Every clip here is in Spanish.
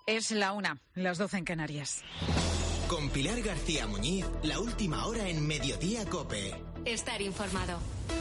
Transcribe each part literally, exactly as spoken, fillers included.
Es la una, las doce en Canarias. Con Pilar García Muñiz, la última hora en Mediodía COPE. Estar informado.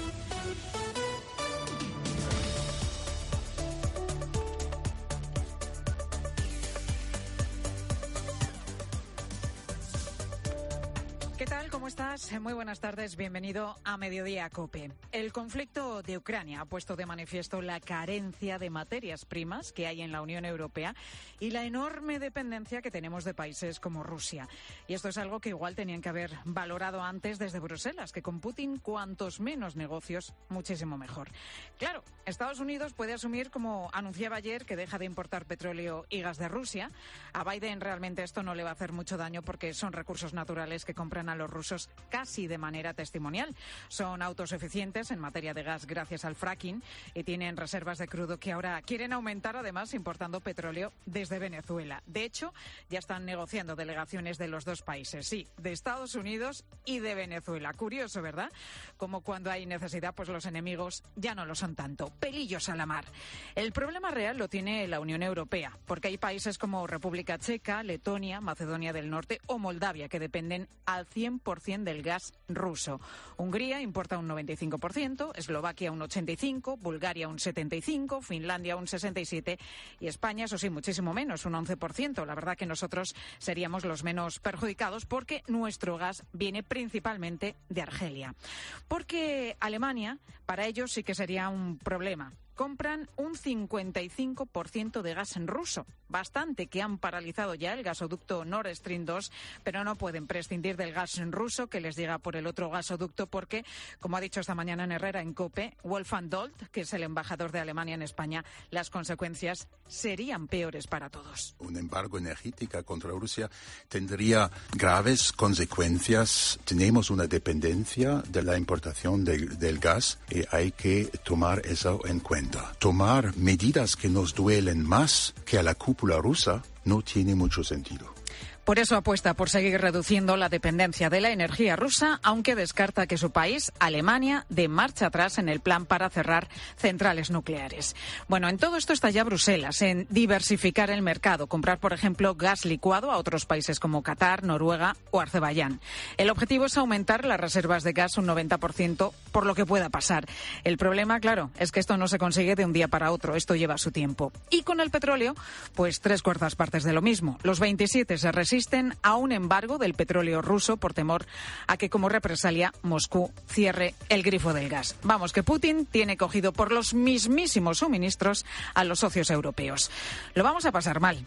¿Qué tal? ¿Cómo estás? Muy buenas tardes. Bienvenido a Mediodía COPE. El conflicto de Ucrania ha puesto de manifiesto la carencia de materias primas que hay en la Unión Europea y la enorme dependencia que tenemos de países como Rusia. Y esto es algo que igual tenían que haber valorado antes desde Bruselas, que con Putin cuantos menos negocios, muchísimo mejor. Claro, Estados Unidos puede asumir, como anunciaba ayer, que deja de importar petróleo y gas de Rusia. A Biden realmente esto no le va a hacer mucho daño porque son recursos naturales que compran a los rusos casi de manera testimonial. Son autosuficientes en materia de gas gracias al fracking y tienen reservas de crudo que ahora quieren aumentar, además importando petróleo desde Venezuela. De hecho, ya están negociando delegaciones de los dos países, sí, de Estados Unidos y de Venezuela. Curioso, ¿verdad? Como cuando hay necesidad, pues los enemigos ya no lo son tanto. Pelillos a la mar. El problema real lo tiene la Unión Europea, porque hay países como República Checa, Letonia, Macedonia del Norte o Moldavia que dependen al cien por ciento del gas ruso. Hungría importa un noventa y cinco por ciento, Eslovaquia un ochenta y cinco por ciento, Bulgaria un setenta y cinco por ciento, Finlandia un sesenta y siete por ciento y España, eso sí, muchísimo menos, un once por ciento. La verdad que nosotros seríamos los menos perjudicados porque nuestro gas viene principalmente de Argelia. Porque Alemania, para ellos sí que sería un problema. Compran un cincuenta y cinco por ciento de gas en ruso. Bastante que han paralizado ya el gasoducto Nord Stream dos, pero no pueden prescindir del gas en ruso que les llega por el otro gasoducto porque, como ha dicho esta mañana en Herrera en COPE, Wolfgang Dold, que es el embajador de Alemania en España, las consecuencias serían peores para todos. Un embargo energético contra Rusia tendría graves consecuencias. Tenemos una dependencia de la importación de, del gas y hay que tomar eso en cuenta. Tomar medidas que nos duelen más que a la cúpula rusa no tiene mucho sentido. Por eso apuesta por seguir reduciendo la dependencia de la energía rusa, aunque descarta que su país, Alemania, dé marcha atrás en el plan para cerrar centrales nucleares. Bueno, en todo esto está ya Bruselas, en diversificar el mercado, comprar, por ejemplo, gas licuado a otros países como Qatar, Noruega o Azerbaiyán. El objetivo es aumentar las reservas de gas un noventa por ciento por lo que pueda pasar. El problema, claro, es que esto no se consigue de un día para otro, esto lleva su tiempo. Y con el petróleo, pues tres cuartas partes de lo mismo. Los veintisiete se resisten Asisten a un embargo del petróleo ruso por temor a que, como represalia, Moscú cierre el grifo del gas. Vamos, que Putin tiene cogido por los mismísimos suministros a los socios europeos. Lo vamos a pasar mal.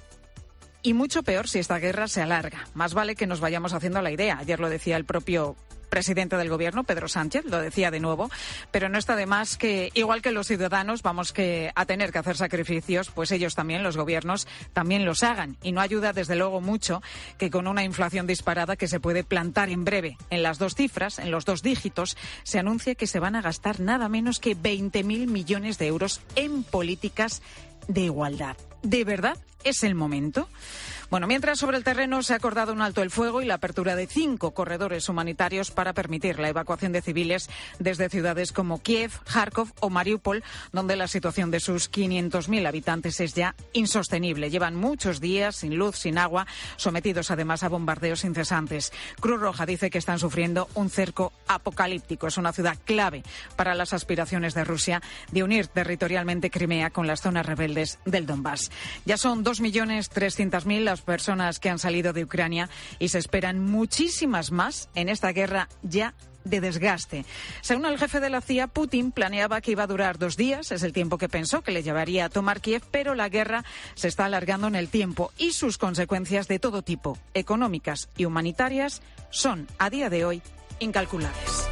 Y mucho peor si esta guerra se alarga. Más vale que nos vayamos haciendo la idea. Ayer lo decía el propio presidente del Gobierno, Pedro Sánchez, lo decía de nuevo, pero no está de más que, igual que los ciudadanos, vamos que a tener que hacer sacrificios, pues ellos también, los gobiernos, también los hagan. Y no ayuda, desde luego, mucho que con una inflación disparada que se puede plantar en breve en las dos cifras, en los dos dígitos, se anuncia que se van a gastar nada menos que veinte mil millones de euros en políticas de igualdad. ¿De verdad es el momento? Bueno, mientras sobre el terreno se ha acordado un alto el fuego y la apertura de cinco corredores humanitarios para permitir la evacuación de civiles desde ciudades como Kiev, Kharkov o Mariupol, donde la situación de sus quinientos mil habitantes es ya insostenible. Llevan muchos días sin luz, sin agua, sometidos además a bombardeos incesantes. Cruz Roja dice que están sufriendo un cerco apocalíptico. Es una ciudad clave para las aspiraciones de Rusia de unir territorialmente Crimea con las zonas rebeldes del Donbass. Ya son dos millones trescientas mil las personas que han salido de Ucrania y se esperan muchísimas más en esta guerra ya de desgaste. Según el jefe de la C I A, Putin planeaba que iba a durar dos días, es el tiempo que pensó que le llevaría a tomar Kiev, pero la guerra se está alargando en el tiempo y sus consecuencias de todo tipo, económicas y humanitarias, son a día de hoy incalculables.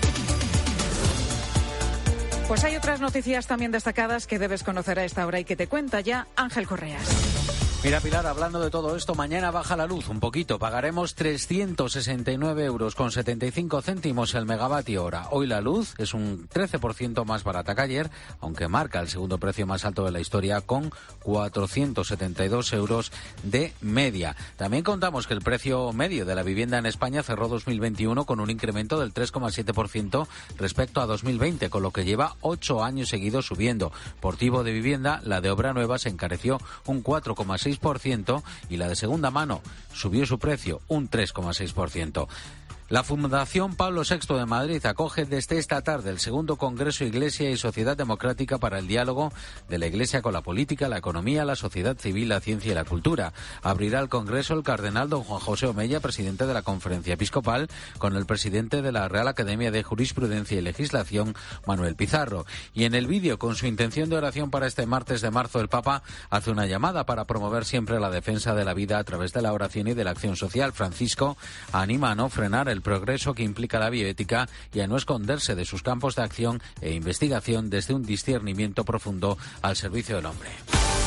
Pues hay otras noticias también destacadas que debes conocer a esta hora y que te cuenta ya Ángel Correas. Mira, Pilar, hablando de todo esto, mañana baja la luz un poquito. Pagaremos trescientos sesenta y nueve euros con setenta y cinco céntimos el megavatio hora. Hoy la luz es un trece por ciento más barata que ayer, aunque marca el segundo precio más alto de la historia con cuatrocientos setenta y dos euros de media. También contamos que el precio medio de la vivienda en España cerró dos mil veintiuno con un incremento del tres coma siete por ciento respecto a dos mil veinte, con lo que lleva ocho años seguidos subiendo. Por tipo de vivienda, la de obra nueva se encareció un cuatro coma seis seis por ciento y la de segunda mano subió su precio un tres coma seis por ciento. La Fundación Pablo sexto de Madrid acoge desde esta tarde el segundo Congreso Iglesia y Sociedad Democrática para el diálogo de la Iglesia con la política, la economía, la sociedad civil, la ciencia y la cultura. Abrirá el Congreso el cardenal don Juan José Omella, presidente de la Conferencia Episcopal, con el presidente de la Real Academia de Jurisprudencia y Legislación, Manuel Pizarro. Y en el vídeo, con su intención de oración para este martes de marzo, el Papa hace una llamada para promover siempre la defensa de la vida a través de la oración y de la acción social. Francisco anima a no frenar el el progreso que implica la bioética y a no esconderse de sus campos de acción e investigación desde un discernimiento profundo al servicio del hombre.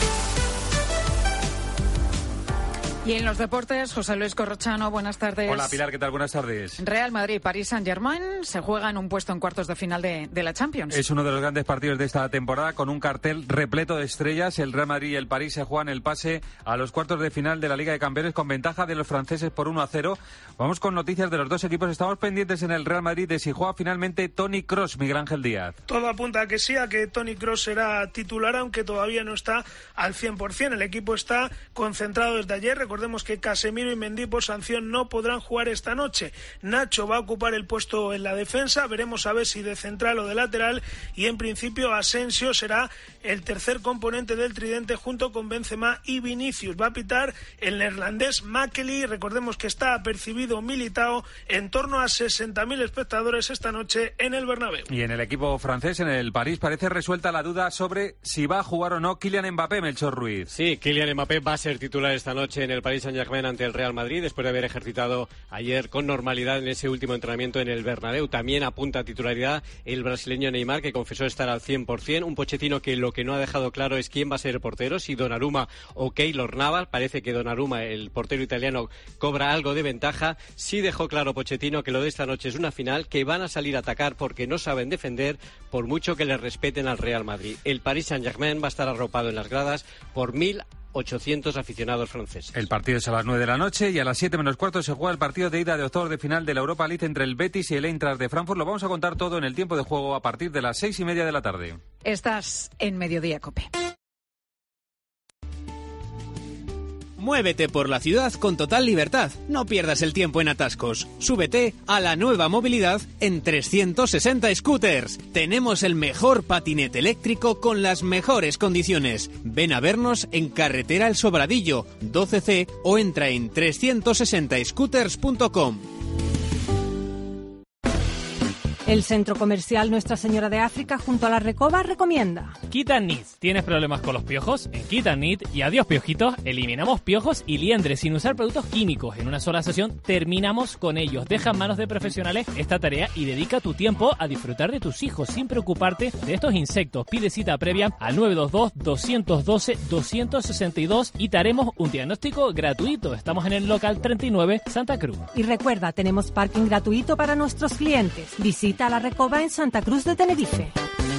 Y en los deportes, José Luis Corrochano, buenas tardes. Hola Pilar, ¿qué tal? Buenas tardes. Real Madrid, París Saint-Germain se juegan un puesto en cuartos de final de, de la Champions. Es uno de los grandes partidos de esta temporada con un cartel repleto de estrellas. El Real Madrid y el París se juegan el pase a los cuartos de final de la Liga de Campeones con ventaja de los franceses por uno a cero. Vamos con noticias de los dos equipos. Estamos pendientes en el Real Madrid de si juega finalmente Toni Kroos, Miguel Ángel Díaz. Todo apunta a que sí, a que Toni Kroos será titular, aunque todavía no está al cien por ciento. El equipo está concentrado desde ayer. Recordemos que Casemiro y Mendy por sanción no podrán jugar esta noche. Nacho va a ocupar el puesto en la defensa, veremos a ver si de central o de lateral, y en principio Asensio será el tercer componente del tridente junto con Benzema y Vinicius. Va a pitar el neerlandés Makely. Recordemos que está apercibido Militao. En torno a sesenta mil espectadores esta noche en el Bernabéu. Y en el equipo francés, en el París, parece resuelta la duda sobre si va a jugar o no Kylian Mbappé, Melchor Ruiz. Sí, Kylian Mbappé va a ser titular esta noche en el Paris Saint-Germain ante el Real Madrid, después de haber ejercitado ayer con normalidad en ese último entrenamiento en el Bernabéu. También apunta a titularidad el brasileño Neymar, que confesó estar al cien por ciento. Un Pochettino que lo que no ha dejado claro es quién va a ser el portero, si Donnarumma o Keylor Navas. Parece que Donnarumma, el portero italiano, cobra algo de ventaja. Sí dejó claro Pochettino que lo de esta noche es una final, que van a salir a atacar porque no saben defender, por mucho que les respeten al Real Madrid. El Paris Saint-Germain va a estar arropado en las gradas por mil ochocientos aficionados franceses. El partido es a las nueve de la noche y a las siete menos cuarto se juega el partido de ida de octavos de final de la Europa League entre el Betis y el Eintracht de Frankfurt. Lo vamos a contar todo en el tiempo de juego a partir de las seis y media de la tarde. Estás en Mediodía COPE. Muévete por la ciudad con total libertad. No pierdas el tiempo en atascos. Súbete a la nueva movilidad en trescientos sesenta Scooters. Tenemos el mejor patinete eléctrico con las mejores condiciones. Ven a vernos en Carretera El Sobradillo, doce ce, o entra en trescientos sesenta scooters punto com. El centro comercial Nuestra Señora de África junto a la Recoba recomienda Kit and Knit. ¿Tienes problemas con los piojos? En Kit and Knit y adiós piojitos, eliminamos piojos y liendres sin usar productos químicos. En una sola sesión terminamos con ellos. Deja en manos de profesionales esta tarea y dedica tu tiempo a disfrutar de tus hijos sin preocuparte de estos insectos. Pide cita previa al nueve dos dos, dos uno dos, dos seis dos y te haremos un diagnóstico gratuito. Estamos en el local treinta y nueve, Santa Cruz. Y recuerda, tenemos parking gratuito para nuestros clientes. Visita a la Recoba en Santa Cruz de Tenerife.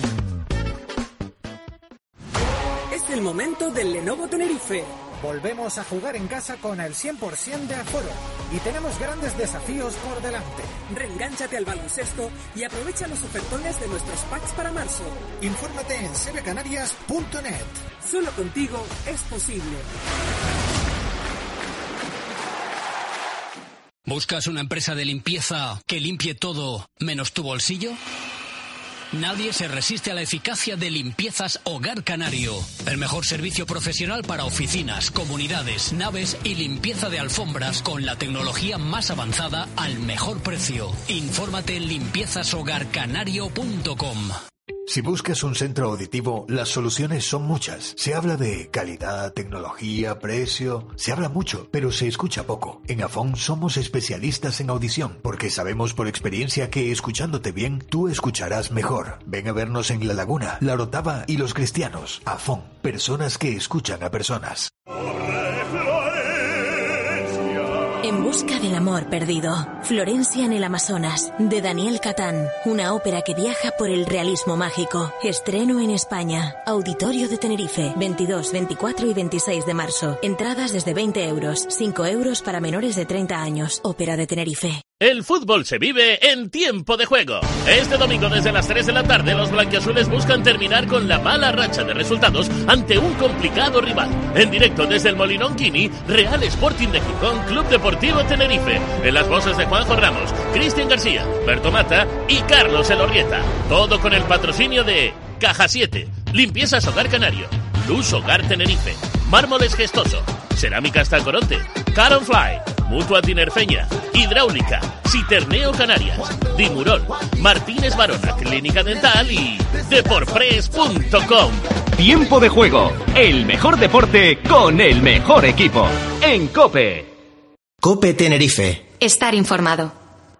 Es el momento del Lenovo Tenerife. Volvemos a jugar en casa con el cien por ciento de aforo y tenemos grandes desafíos por delante. Reengánchate al baloncesto y aprovecha los ofertones de nuestros packs para marzo. Infórmate en sebecanarias punto net. Solo contigo es posible. ¿Buscas una empresa de limpieza que limpie todo menos tu bolsillo? Nadie se resiste a la eficacia de Limpiezas Hogar Canario. El mejor servicio profesional para oficinas, comunidades, naves y limpieza de alfombras con la tecnología más avanzada al mejor precio. Infórmate en limpiezas hogar canario punto com. Si buscas un centro auditivo, las soluciones son muchas. Se habla de calidad, tecnología, precio. Se habla mucho, pero se escucha poco. En Afón somos especialistas en audición, porque sabemos por experiencia que escuchándote bien, tú escucharás mejor. Ven a vernos en La Laguna, La Orotava y Los Cristianos. Afón, personas que escuchan a personas. En busca del amor perdido. Florencia en el Amazonas, de Daniel Catán. Una ópera que viaja por el realismo mágico. Estreno en España. Auditorio de Tenerife, veintidós, veinticuatro y veintiséis de marzo. Entradas desde veinte euros. cinco euros para menores de treinta años. Ópera de Tenerife. El fútbol se vive en Tiempo de Juego. Este domingo desde las tres de la tarde los blanquiazules buscan terminar con la mala racha de resultados ante un complicado rival. En directo desde el Molinón Quini, Real Sporting de Gijón, Club Deportivo Tenerife. En las voces de Juanjo Ramos, Cristian García, Berto Mata y Carlos Elorrieta. Todo con el patrocinio de Caja siete, Limpiezas Hogar Canario, Luz Hogar Tenerife, Mármoles Gestoso, Cerámicas Tacoronte, Caron Fly, Mutua Tinerfeña, Hidráulica, Citerneo Canarias, Dimurol, Martínez Barona, Clínica Dental y Deporpress punto com. Tiempo de Juego, el mejor deporte con el mejor equipo. En COPE. COPE Tenerife. Estar informado.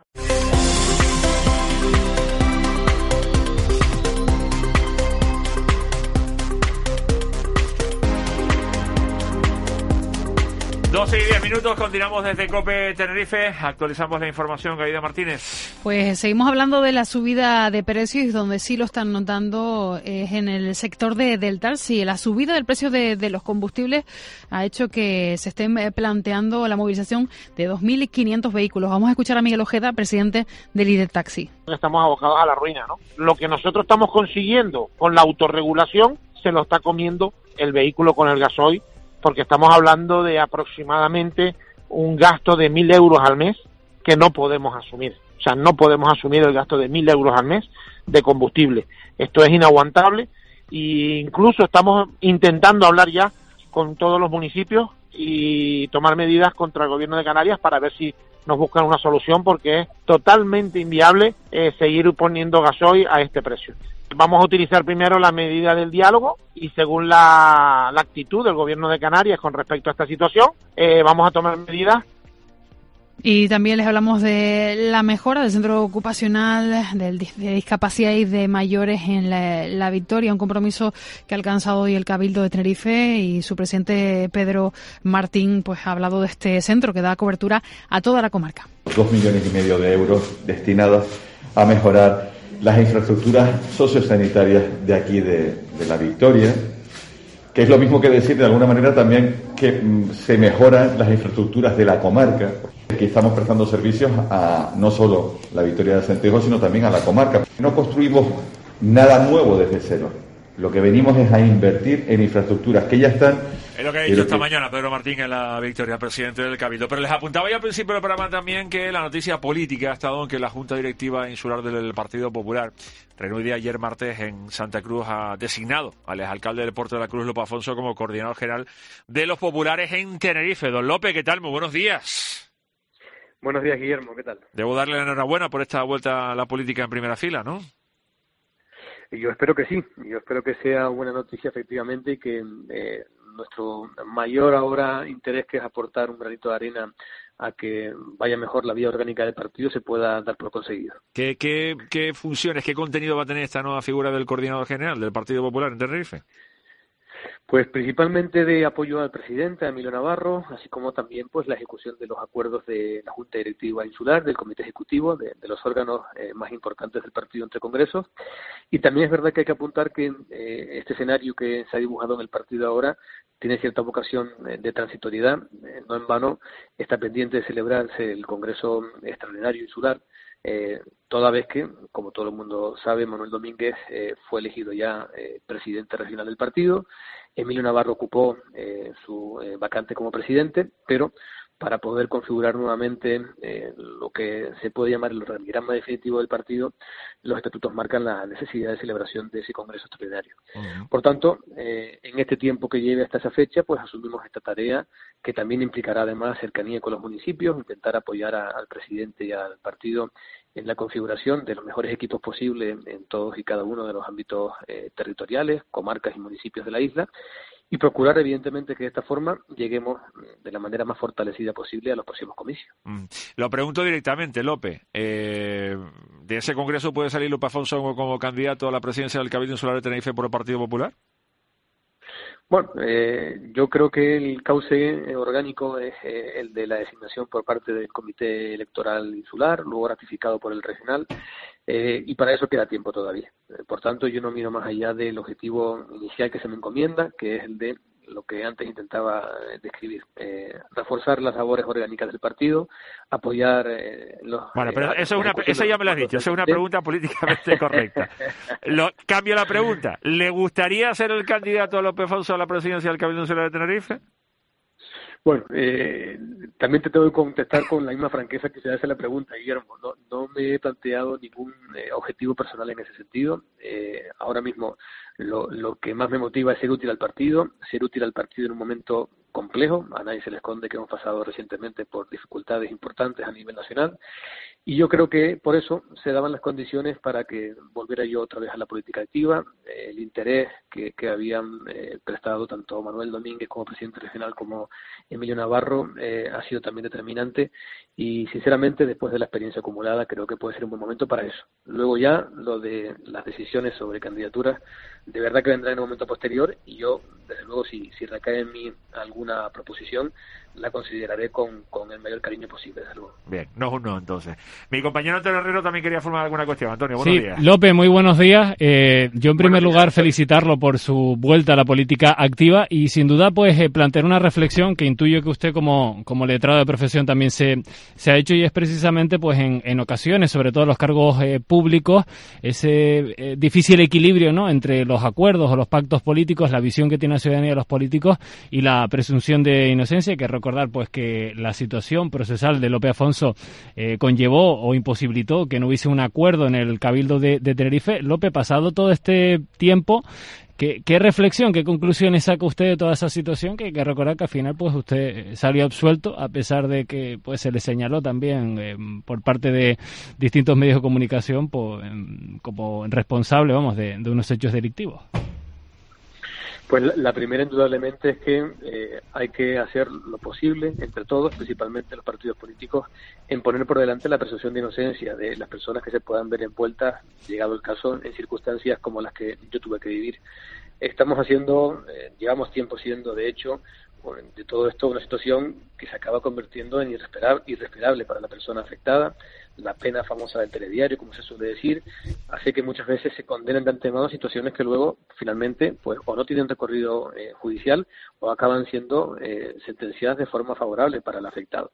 doce y diez minutos, continuamos desde COPE Tenerife, actualizamos la información. Gaida Martínez. Pues seguimos hablando de la subida de precios, y donde sí lo están notando es en el sector de, del taxi. La subida del precio de, de los combustibles ha hecho que se estén planteando la movilización de dos mil quinientos vehículos. Vamos a escuchar a Miguel Ojeda, presidente del Líder Taxi. Estamos abocados a la ruina, ¿no? Lo que nosotros estamos consiguiendo con la autorregulación se lo está comiendo el vehículo con el gasoil, porque estamos hablando de aproximadamente un gasto de mil euros al mes que no podemos asumir. O sea, no podemos asumir el gasto de mil euros al mes de combustible. Esto es inaguantable, e incluso estamos intentando hablar ya con todos los municipios y tomar medidas contra el gobierno de Canarias para ver si nos buscan una solución, porque es totalmente inviable eh, seguir poniendo gasoil a este precio. Vamos a utilizar primero la medida del diálogo y según la, la actitud del gobierno de Canarias con respecto a esta situación, eh, vamos a tomar medidas. Y también les hablamos de la mejora del centro ocupacional del, de discapacidad y de mayores en la, la Victoria, un compromiso que ha alcanzado hoy el Cabildo de Tenerife, y su presidente Pedro Martín pues ha hablado de este centro que da cobertura a toda la comarca. Dos millones y medio de euros destinados a mejorar las infraestructuras sociosanitarias de aquí de, de la Victoria, que es lo mismo que decir de alguna manera también que mm, se mejoran las infraestructuras de la comarca, que estamos prestando servicios a no solo la Victoria de Centejo, sino también a la comarca. No construimos nada nuevo desde cero. Lo que venimos es a invertir en infraestructuras que ya están. Es lo que ha dicho esta que... mañana Pedro Martín en la Victoria, presidente del Cabildo. Pero les apuntaba ya al principio del programa también que la noticia política ha estado en que la Junta Directiva Insular del Partido Popular, reunida ayer martes en Santa Cruz, ha designado al exalcalde del Puerto de la Cruz, Lope Afonso, como coordinador general de los populares en Tenerife. Don Lope, ¿qué tal? Muy buenos días. Buenos días, Guillermo, ¿qué tal? Debo darle la enhorabuena por esta vuelta a la política en primera fila, ¿no? Yo espero que sí, yo espero que sea buena noticia efectivamente, y que eh, nuestro mayor ahora interés, que es aportar un granito de arena a que vaya mejor la vía orgánica del partido, se pueda dar por conseguido. ¿Qué, qué, qué funciones, qué contenido va a tener esta nueva figura del coordinador general del Partido Popular en Tenerife? Pues principalmente de apoyo al presidente, a Emilio Navarro, así como también pues la ejecución de los acuerdos de la Junta Directiva Insular, del Comité Ejecutivo, de, de los órganos eh, más importantes del partido entre congresos. Y también es verdad que hay que apuntar que eh, este escenario que se ha dibujado en el partido ahora tiene cierta vocación eh, de transitoriedad. Eh, no en vano está pendiente de celebrarse el Congreso Extraordinario Insular, eh, toda vez que, como todo el mundo sabe, Manuel Domínguez eh, fue elegido ya eh, presidente regional del partido. Emilio Navarro ocupó eh, su eh, vacante como presidente, pero para poder configurar nuevamente eh, lo que se puede llamar el organigrama definitivo del partido, los estatutos marcan la necesidad de celebración de ese congreso extraordinario. Uh-huh. Por tanto, eh, en este tiempo que lleve hasta esa fecha, pues asumimos esta tarea, que también implicará además cercanía con los municipios, intentar apoyar a, al presidente y al partido en la configuración de los mejores equipos posibles en todos y cada uno de los ámbitos eh, territoriales, comarcas y municipios de la isla, y procurar evidentemente que de esta forma lleguemos de la manera más fortalecida posible a los próximos comicios. Mm. Lo pregunto directamente, Lope. Eh, ¿De ese congreso puede salir Lope Afonso como, como candidato a la presidencia del Cabildo Insular de Tenerife por el Partido Popular? Bueno, eh, yo creo que el cauce orgánico es eh, el de la designación por parte del Comité Electoral Insular, luego ratificado por el regional, eh, y para eso queda tiempo todavía. Eh, por tanto, yo no miro más allá del objetivo inicial que se me encomienda, que es el de lo que antes intentaba eh, describir. Eh, reforzar las labores orgánicas del partido, apoyar eh, los... Bueno, pero eh, eso, es una, eso ya me lo has dicho, eso es una pregunta políticamente correcta. Lo, cambio la pregunta. ¿Le gustaría ser el candidato a López Afonso a la presidencia del Cabildo Insular de Tenerife? Bueno, eh, también te tengo que contestar con la misma franqueza que se hace la pregunta, Guillermo. No, no me he planteado ningún eh, objetivo personal en ese sentido. Eh, ahora mismo lo, lo que más me motiva es ser útil al partido, ser útil al partido en un momento complejo. A nadie se le esconde que hemos pasado recientemente por dificultades importantes a nivel nacional. Y yo creo que por eso se daban las condiciones para que volviera yo otra vez a la política activa. Eh, el interés que, que habían eh, prestado tanto Manuel Domínguez como presidente regional como Emilio Navarro eh, ha sido también determinante y sinceramente después de la experiencia acumulada creo que puede ser un buen momento para eso. Luego ya lo de las decisiones sobre candidaturas de verdad que vendrá en un momento posterior y yo desde luego si, si recae en mí alguna proposición la consideraré con, con el mayor cariño posible, desde luego. Bien, no es un no entonces. Mi compañero Antonio Herrero también quería formar alguna cuestión. Antonio, buenos sí, días. López, muy buenos días. Eh, yo en primer buenos lugar días. felicitarlo por su vuelta a la política activa y sin duda pues eh, plantear una reflexión que intuyo que usted como, como letrado de profesión también se, se ha hecho y es precisamente pues en, en ocasiones, sobre todo en los cargos eh, públicos, ese eh, difícil equilibrio, ¿no?, entre los acuerdos o los pactos políticos, la visión que tiene la ciudadanía de los políticos y la presunción de inocencia, que recordar pues que la situación procesal de López Afonso eh, conllevó o imposibilitó que no hubiese un acuerdo en el Cabildo de, de Tenerife. López, pasado todo este tiempo, ¿qué, qué reflexión, qué conclusiones saca usted de toda esa situación? Que hay que recordar que al final pues usted salió absuelto a pesar de que pues se le señaló también eh, por parte de distintos medios de comunicación pues, eh, como responsable, vamos, de, de unos hechos delictivos. Pues la primera, indudablemente, es que eh, hay que hacer lo posible, entre todos, principalmente los partidos políticos, en poner por delante la presunción de inocencia de las personas que se puedan ver envueltas, llegado el caso, en circunstancias como las que yo tuve que vivir. Estamos haciendo, eh, llevamos tiempo siendo, de hecho, de todo esto una situación que se acaba convirtiendo en irrespirable, irrespirable para la persona afectada. La pena famosa del telediario, como se suele decir, hace que muchas veces se condenen de antemano situaciones que luego finalmente pues o no tienen recorrido eh, judicial o acaban siendo eh, sentenciadas de forma favorable para el afectado.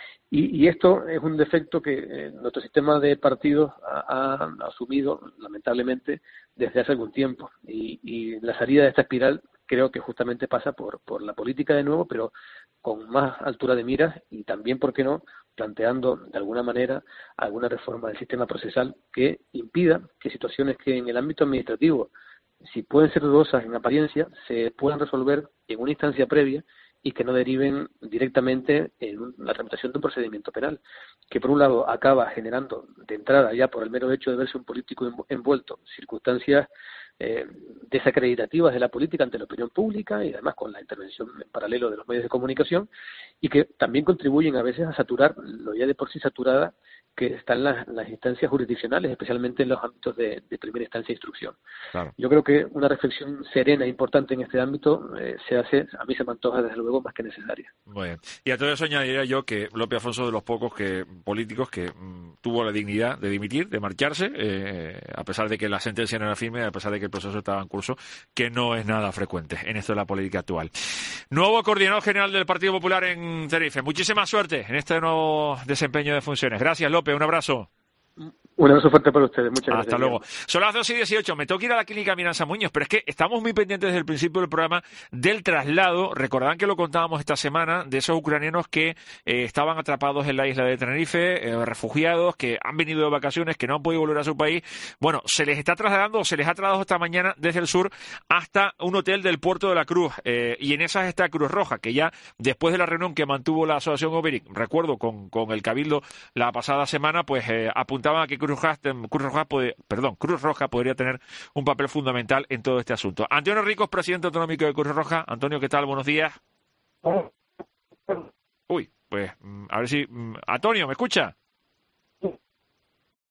Y, y esto es un defecto que eh, nuestro sistema de partidos ha, ha asumido lamentablemente desde hace algún tiempo y, y la salida de esta espiral creo que justamente pasa por, por la política de nuevo, pero con más altura de miras y también, ¿por qué no?, planteando de alguna manera alguna reforma del sistema procesal que impida que situaciones que en el ámbito administrativo, si pueden ser dudosas en apariencia, se puedan resolver en una instancia previa y que no deriven directamente en la tramitación de un procedimiento penal, que por un lado acaba generando de entrada ya por el mero hecho de verse un político envuelto circunstancias eh, desacreditativas de la política ante la opinión pública y además con la intervención en paralelo de los medios de comunicación y que también contribuyen a veces a saturar lo ya de por sí saturada que están las, las instancias jurisdiccionales, especialmente en los ámbitos de, de primera instancia de instrucción. Claro. Yo creo que una reflexión serena e importante en este ámbito eh, se hace, a mí se me antoja desde luego más que necesaria. Muy bien. Y a todo eso añadiría yo que López Afonso de los pocos que políticos que mmm, tuvo la dignidad de dimitir, de marcharse, eh, a pesar de que la sentencia no era firme, a pesar de que el proceso estaba en curso, que no es nada frecuente en esto de la política actual. Nuevo coordinador general del Partido Popular en Tenerife. Muchísima suerte en este nuevo desempeño de funciones. Gracias, López. Un abrazo. Un abrazo fuerte para ustedes. Muchas gracias. Hasta luego. Son las dos y dieciocho. Me tengo que ir a la clínica Miranza Muñoz, pero es que estamos muy pendientes desde el principio del programa del traslado. Recordarán que lo contábamos esta semana de esos ucranianos que eh, estaban atrapados en la isla de Tenerife, eh, refugiados, que han venido de vacaciones, que no han podido volver a su país. Bueno, se les está trasladando, o se les ha trasladado esta mañana desde el sur hasta un hotel del Puerto de la Cruz. Eh, y en esas está Cruz Roja, que ya después de la reunión que mantuvo la Asociación Oberic, recuerdo, con, con el Cabildo la pasada semana, pues eh, apuntaban a que Cruz Roja, Cruz Roja, puede, perdón, Cruz Roja podría tener un papel fundamental en todo este asunto. Antonio Ricos, presidente autonómico de Cruz Roja. Antonio, ¿qué tal? Buenos días. Uy, pues a ver si... Antonio, ¿me escucha?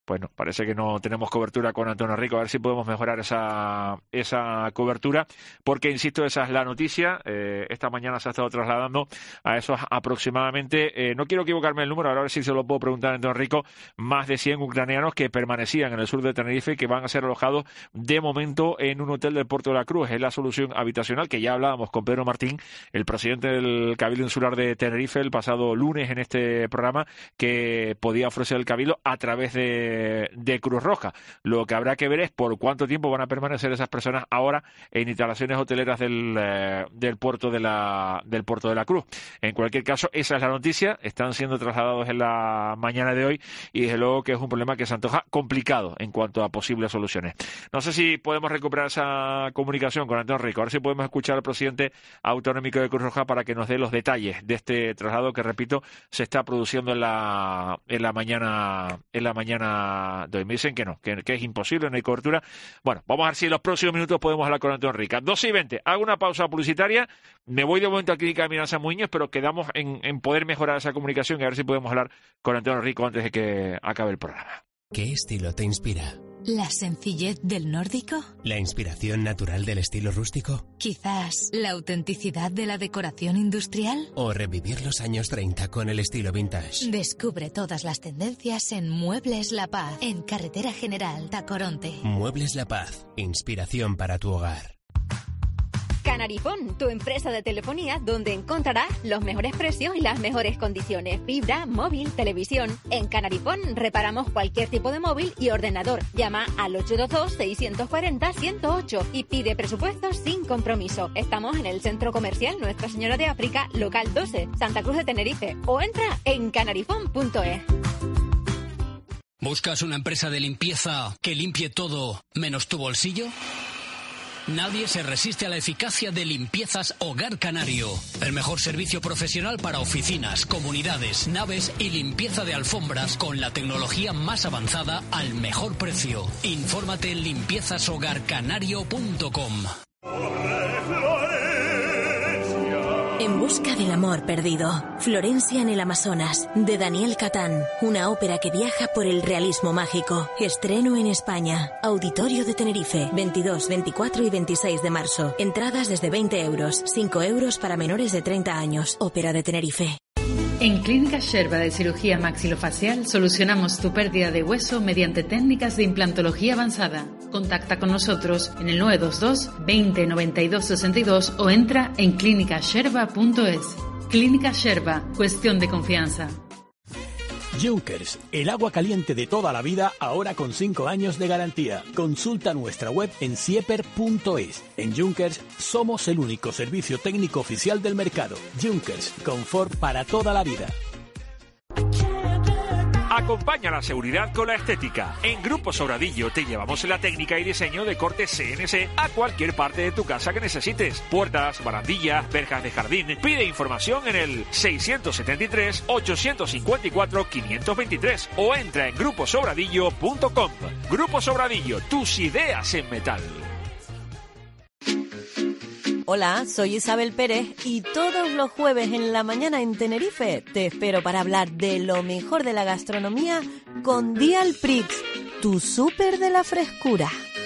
pues no, parece que no tenemos cobertura con Antonio Rico. A ver si podemos mejorar esa, esa cobertura, porque, insisto, esa es la noticia. Eh, esta mañana se ha estado trasladando a esos aproximadamente, eh, no quiero equivocarme el número, ahora a ver si se lo puedo preguntar a Antonio Rico, más de cien ucranianos que permanecían en el sur de Tenerife y que van a ser alojados de momento en un hotel del Puerto de la Cruz. Es la solución habitacional que ya hablábamos con Pedro Martín, el presidente del Cabildo Insular de Tenerife, el pasado lunes en este programa, que podía ofrecer el Cabildo a través de, de Cruz Roja. Lo que habrá que ver es por cuánto tiempo van a permanecer esas personas ahora en instalaciones hoteleras del, eh, del puerto de la del puerto de la Cruz. En cualquier caso, esa es la noticia. Están siendo trasladados en la mañana de hoy y desde luego que es un problema que se antoja complicado en cuanto a posibles soluciones. No sé si podemos recuperar esa comunicación con Antonio Rico, a ver si podemos escuchar al presidente autonómico de Cruz Roja para que nos dé los detalles de este traslado que, repito, se está produciendo en la en la mañana en la mañana de hoy. Me dicen que no, que, que es imposible, no hay cobertura. Bueno, vamos a ver si en los próximos minutos podemos hablar con Antonio Rico. doce y veinte, hago una pausa publicitaria, me voy de momento a Clínica de Miranza Muñoz, pero quedamos en, en poder mejorar esa comunicación y a ver si podemos hablar con Antonio Rico antes de que acabe el programa. ¿Qué estilo te inspira? ¿La sencillez del nórdico? ¿La inspiración natural del estilo rústico? ¿Quizás la autenticidad de la decoración industrial? ¿O revivir los años treinta con el estilo vintage? Descubre todas las tendencias en Muebles La Paz, en Carretera General Tacoronte. Muebles La Paz, inspiración para tu hogar. Canarifón, tu empresa de telefonía donde encontrarás los mejores precios y las mejores condiciones. Fibra, móvil, televisión. En Canarifón reparamos cualquier tipo de móvil y ordenador. Llama al ocho dos dos, seis cuatro cero, uno cero ocho y pide presupuestos sin compromiso. Estamos en el Centro Comercial Nuestra Señora de África, local doce, Santa Cruz de Tenerife. O entra en canarifón punto es. ¿Buscas una empresa de limpieza que limpie todo menos tu bolsillo? Nadie se resiste a la eficacia de Limpiezas Hogar Canario. El mejor servicio profesional para oficinas, comunidades, naves y limpieza de alfombras con la tecnología más avanzada al mejor precio. Infórmate en limpiezas hogar canario punto com. En busca del amor perdido. Florencia en el Amazonas, de Daniel Catán. Una ópera que viaja por el realismo mágico. Estreno en España. Auditorio de Tenerife, veintidós, veinticuatro y veintiséis de marzo. Entradas desde veinte euros, cinco euros para menores de treinta años. Ópera de Tenerife. En Clínica Sherba de Cirugía Maxilofacial solucionamos tu pérdida de hueso mediante técnicas de implantología avanzada. Contacta con nosotros en el nueve dos dos, veinte, noventa y dos, sesenta y dos o entra en clínica sherba punto es. Clínica Sherba, cuestión de confianza. Junkers, el agua caliente de toda la vida, ahora con cinco años de garantía. Consulta nuestra web en sieper punto es. En Junkers somos el único servicio técnico oficial del mercado. Junkers, confort para toda la vida. Acompaña la seguridad con la estética. En Grupo Sobradillo te llevamos la técnica y diseño de corte C N C a cualquier parte de tu casa que necesites. Puertas, barandillas, verjas de jardín. Pide información en el seiscientos setenta y tres, ochocientos cincuenta y cuatro, quinientos veintitrés o entra en grupo sobradillo punto com. Grupo Sobradillo, tus ideas en metal. Hola, soy Isabel Pérez y todos los jueves en la mañana en Tenerife te espero para hablar de lo mejor de la gastronomía con Dial Prix, tu súper de la frescura.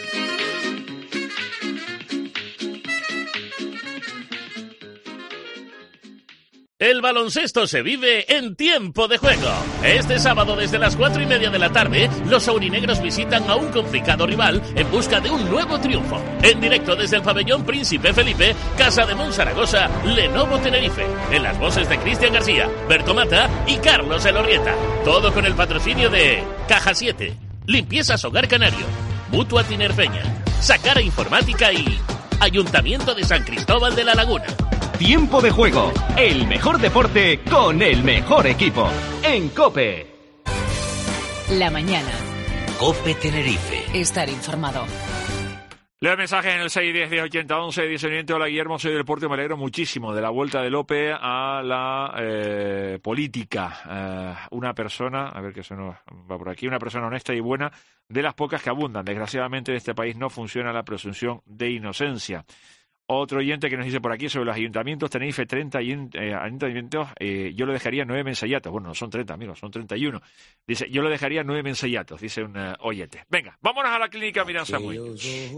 El baloncesto se vive en tiempo de juego. Este sábado desde las cuatro y media de la tarde, los aurinegros visitan a un complicado rival en busca de un nuevo triunfo. En directo desde el pabellón Príncipe Felipe, Casa de Monzaragoza, Lenovo Tenerife. En las voces de Cristian García, Berto Mata y Carlos Elorrieta. Todo con el patrocinio de Caja siete, Limpiezas Hogar Canario, Mutua Tinerfeña, Sacara Informática y Ayuntamiento de San Cristóbal de la Laguna. Tiempo de juego, el mejor deporte con el mejor equipo. En COPE. La mañana. COPE Tenerife. Estar informado. Leo mensajes en el seis diez, diez ochenta, once, diez veinte. Hola Guillermo, soy del Deporte, me alegro muchísimo de la vuelta de Lope a la eh, política. Eh, una persona, a ver que eso no va por aquí, una persona honesta y buena, de las pocas que abundan. Desgraciadamente en este país no funciona la presunción de inocencia. Otro oyente que nos dice por aquí sobre los ayuntamientos, Tenerife, treinta eh, ayuntamientos, eh, yo le dejaría nueve mensallatos. Bueno, no son treinta, amigos, son treinta y uno. Dice, yo le dejaría nueve mensallatos, dice un uh, oyente. Venga, vámonos a la clínica Miranza Muñoz.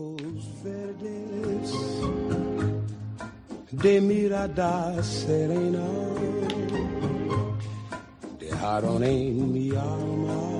De mirada serena dejaron en mi alma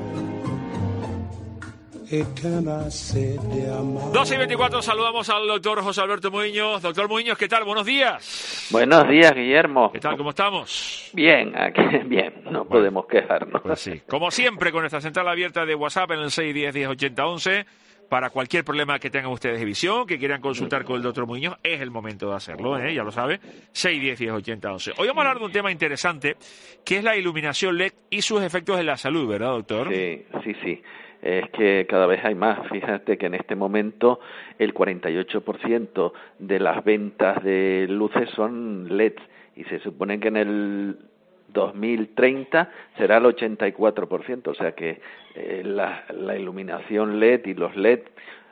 eterna sed de amar. doce y veinticuatro, saludamos al doctor José Alberto Muñoz. Doctor Muñoz, ¿qué tal? Buenos días. Buenos días, Guillermo. ¿Qué tal? ¿Cómo estamos? Bien, aquí, bien, no bueno, podemos quejarnos. Pues sí, como siempre, con nuestra central abierta de WhatsApp en el seis diez, diez ochenta, once. Para cualquier problema que tengan ustedes de visión, que quieran consultar con el doctor Muñoz, es el momento de hacerlo, ¿eh? Ya lo sabe, seis diez, diez ochenta, once. Hoy vamos a hablar de un tema interesante, que es la iluminación L E D y sus efectos en la salud, ¿verdad, doctor? Sí, sí, sí. Es que cada vez hay más. Fíjate que en este momento el cuarenta y ocho por ciento de las ventas de luces son L E Ds y se supone que en el dos mil treinta será el ochenta y cuatro por ciento, o sea que eh, la, la iluminación L E D y los L E D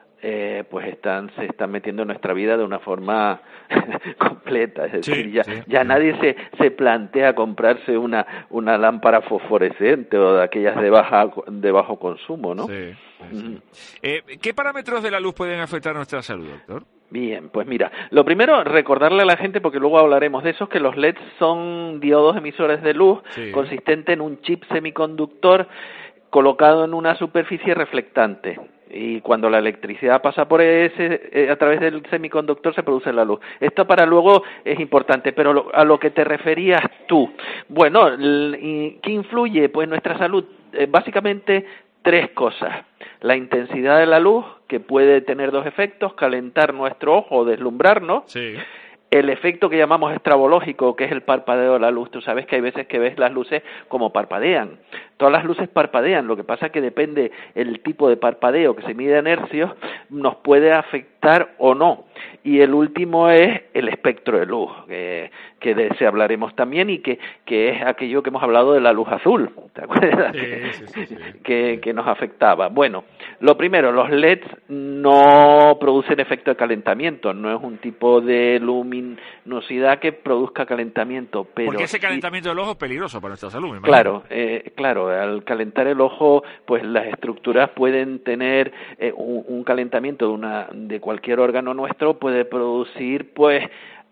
eh, pues están se están metiendo en nuestra vida de una forma completa, es decir, sí, ya, sí, ya sí. nadie se se plantea comprarse una una lámpara fosforescente o de aquellas de baja de bajo consumo, ¿no? Sí, sí, sí. Mm. Eh, ¿qué parámetros de la luz pueden afectar nuestra salud, doctor? Bien, pues mira, lo primero, recordarle a la gente, porque luego hablaremos de eso, que los L E Ds son diodos emisores de luz, sí. consistente en un chip semiconductor colocado en una superficie reflectante. Y cuando la electricidad pasa por ese, eh, a través del semiconductor se produce la luz. Esto para luego es importante, pero lo, a lo que te referías tú. Bueno, ¿qué influye? Pues nuestra salud, eh, básicamente tres cosas. La intensidad de la luz, que puede tener dos efectos, calentar nuestro ojo o deslumbrarnos. Sí. El efecto que llamamos estrabológico, que es el parpadeo de la luz. Tú sabes que hay veces que ves las luces como parpadean. Todas las luces parpadean, lo que pasa es que depende el tipo de parpadeo que se mide en hercios, nos puede afectar o no. Y el último es el espectro de luz, que, que de ese hablaremos también y que, que es aquello que hemos hablado de la luz azul, ¿te acuerdas? Sí, sí, sí, sí. que, que nos afectaba. Bueno, lo primero, los L E Ds no producen efecto de calentamiento, no es un tipo de luminosidad que produzca calentamiento. Pero porque ese sí, calentamiento del ojo es peligroso para nuestra salud, me imagino. Claro, eh, claro, al calentar el ojo, pues las estructuras pueden tener eh, un, un calentamiento de, una, de cualquier órgano nuestro, puede producir pues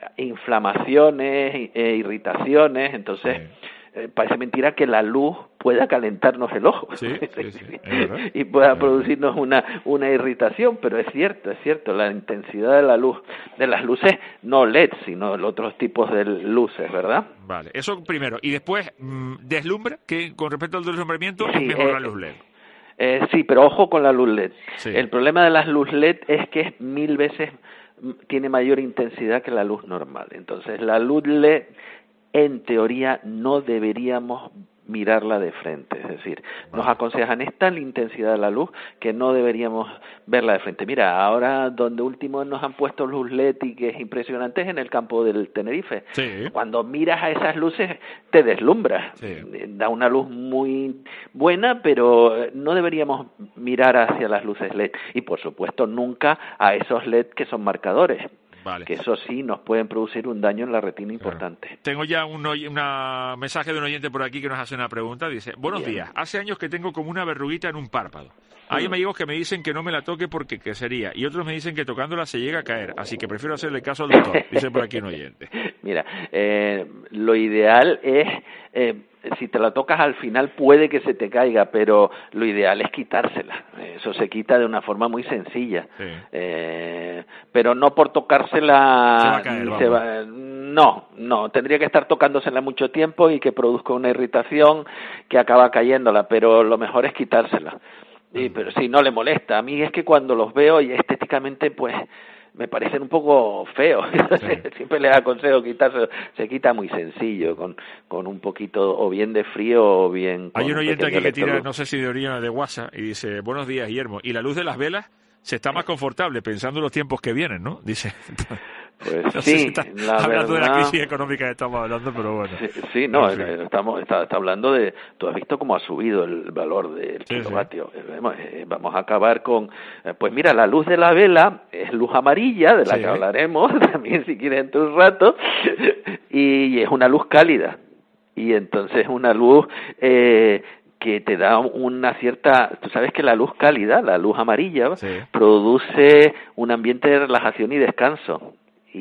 inflamaciones e irritaciones, entonces sí. eh, parece mentira que la luz pueda calentarnos el ojo sí, sí, sí. y pueda producirnos una una irritación, pero es cierto, es cierto, la intensidad de la luz, de las luces, no L E D, sino de otros tipos de luces, ¿verdad? Vale, eso primero. Y después, mmm, deslumbra, que con respecto al deslumbramiento sí, es mejor eh, la luz L E D. Eh, sí, pero ojo con la luz L E D. Sí. El problema de las luces L E D es que es mil veces, tiene mayor intensidad que la luz normal. Entonces, la luz L E D, en teoría, no deberíamos mirarla de frente, es decir, nos aconsejan, es tal intensidad de la luz que no deberíamos verla de frente. Mira, ahora donde último nos han puesto luz L E D y que es impresionante es en el campo del Tenerife. Sí. Cuando miras a esas luces te deslumbras, sí. da una luz muy buena, pero no deberíamos mirar hacia las luces L E D y por supuesto nunca a esos L E D que son marcadores. Vale. Que eso sí nos pueden producir un daño en la retina importante. Claro. Tengo ya un una mensaje de un oyente por aquí que nos hace una pregunta. Dice, buenos Bien. días, hace años que tengo como una verruguita en un párpado. Hay mm. amigos que me dicen que no me la toque porque qué sería, y otros me dicen que tocándola se llega a caer, así que prefiero hacerle caso al doctor, dice por aquí un oyente. Mira, eh, lo ideal es... Eh, si te la tocas al final puede que se te caiga, pero lo ideal es quitársela. Eso se quita de una forma muy sencilla. Sí. Eh, pero no por tocársela... Se va a caer, se va, no, no. Tendría que estar tocándosela mucho tiempo y que produzca una irritación que acaba cayéndola, pero lo mejor es quitársela. Y, pero si no le molesta. A mí es que cuando los veo y estéticamente, pues... me parecen un poco feos, sí. Siempre les aconsejo quitarse, se quita muy sencillo, con con un poquito o bien de frío o bien... Hay un oyente aquí que tira, luz. no sé si de orina de WhatsApp, y dice, buenos días, Guillermo, y la luz de las velas se está más confortable pensando en los tiempos que vienen, ¿no? Dice... Pues no sí, sé si está la hablando verdad, de la crisis económica que estamos hablando, pero bueno. Sí, sí no, en fin. estamos está, está hablando de, tú has visto cómo ha subido el valor del Sí, kilovatio. Sí. Vamos, eh, vamos a acabar con, eh, pues mira, la luz de la vela es luz amarilla, de la Sí. que hablaremos también si quieres en tu rato, y, y es una luz cálida. Y entonces una luz eh, que te da una cierta... Tú sabes que la luz cálida, la luz amarilla, Sí. produce un ambiente de relajación y descanso.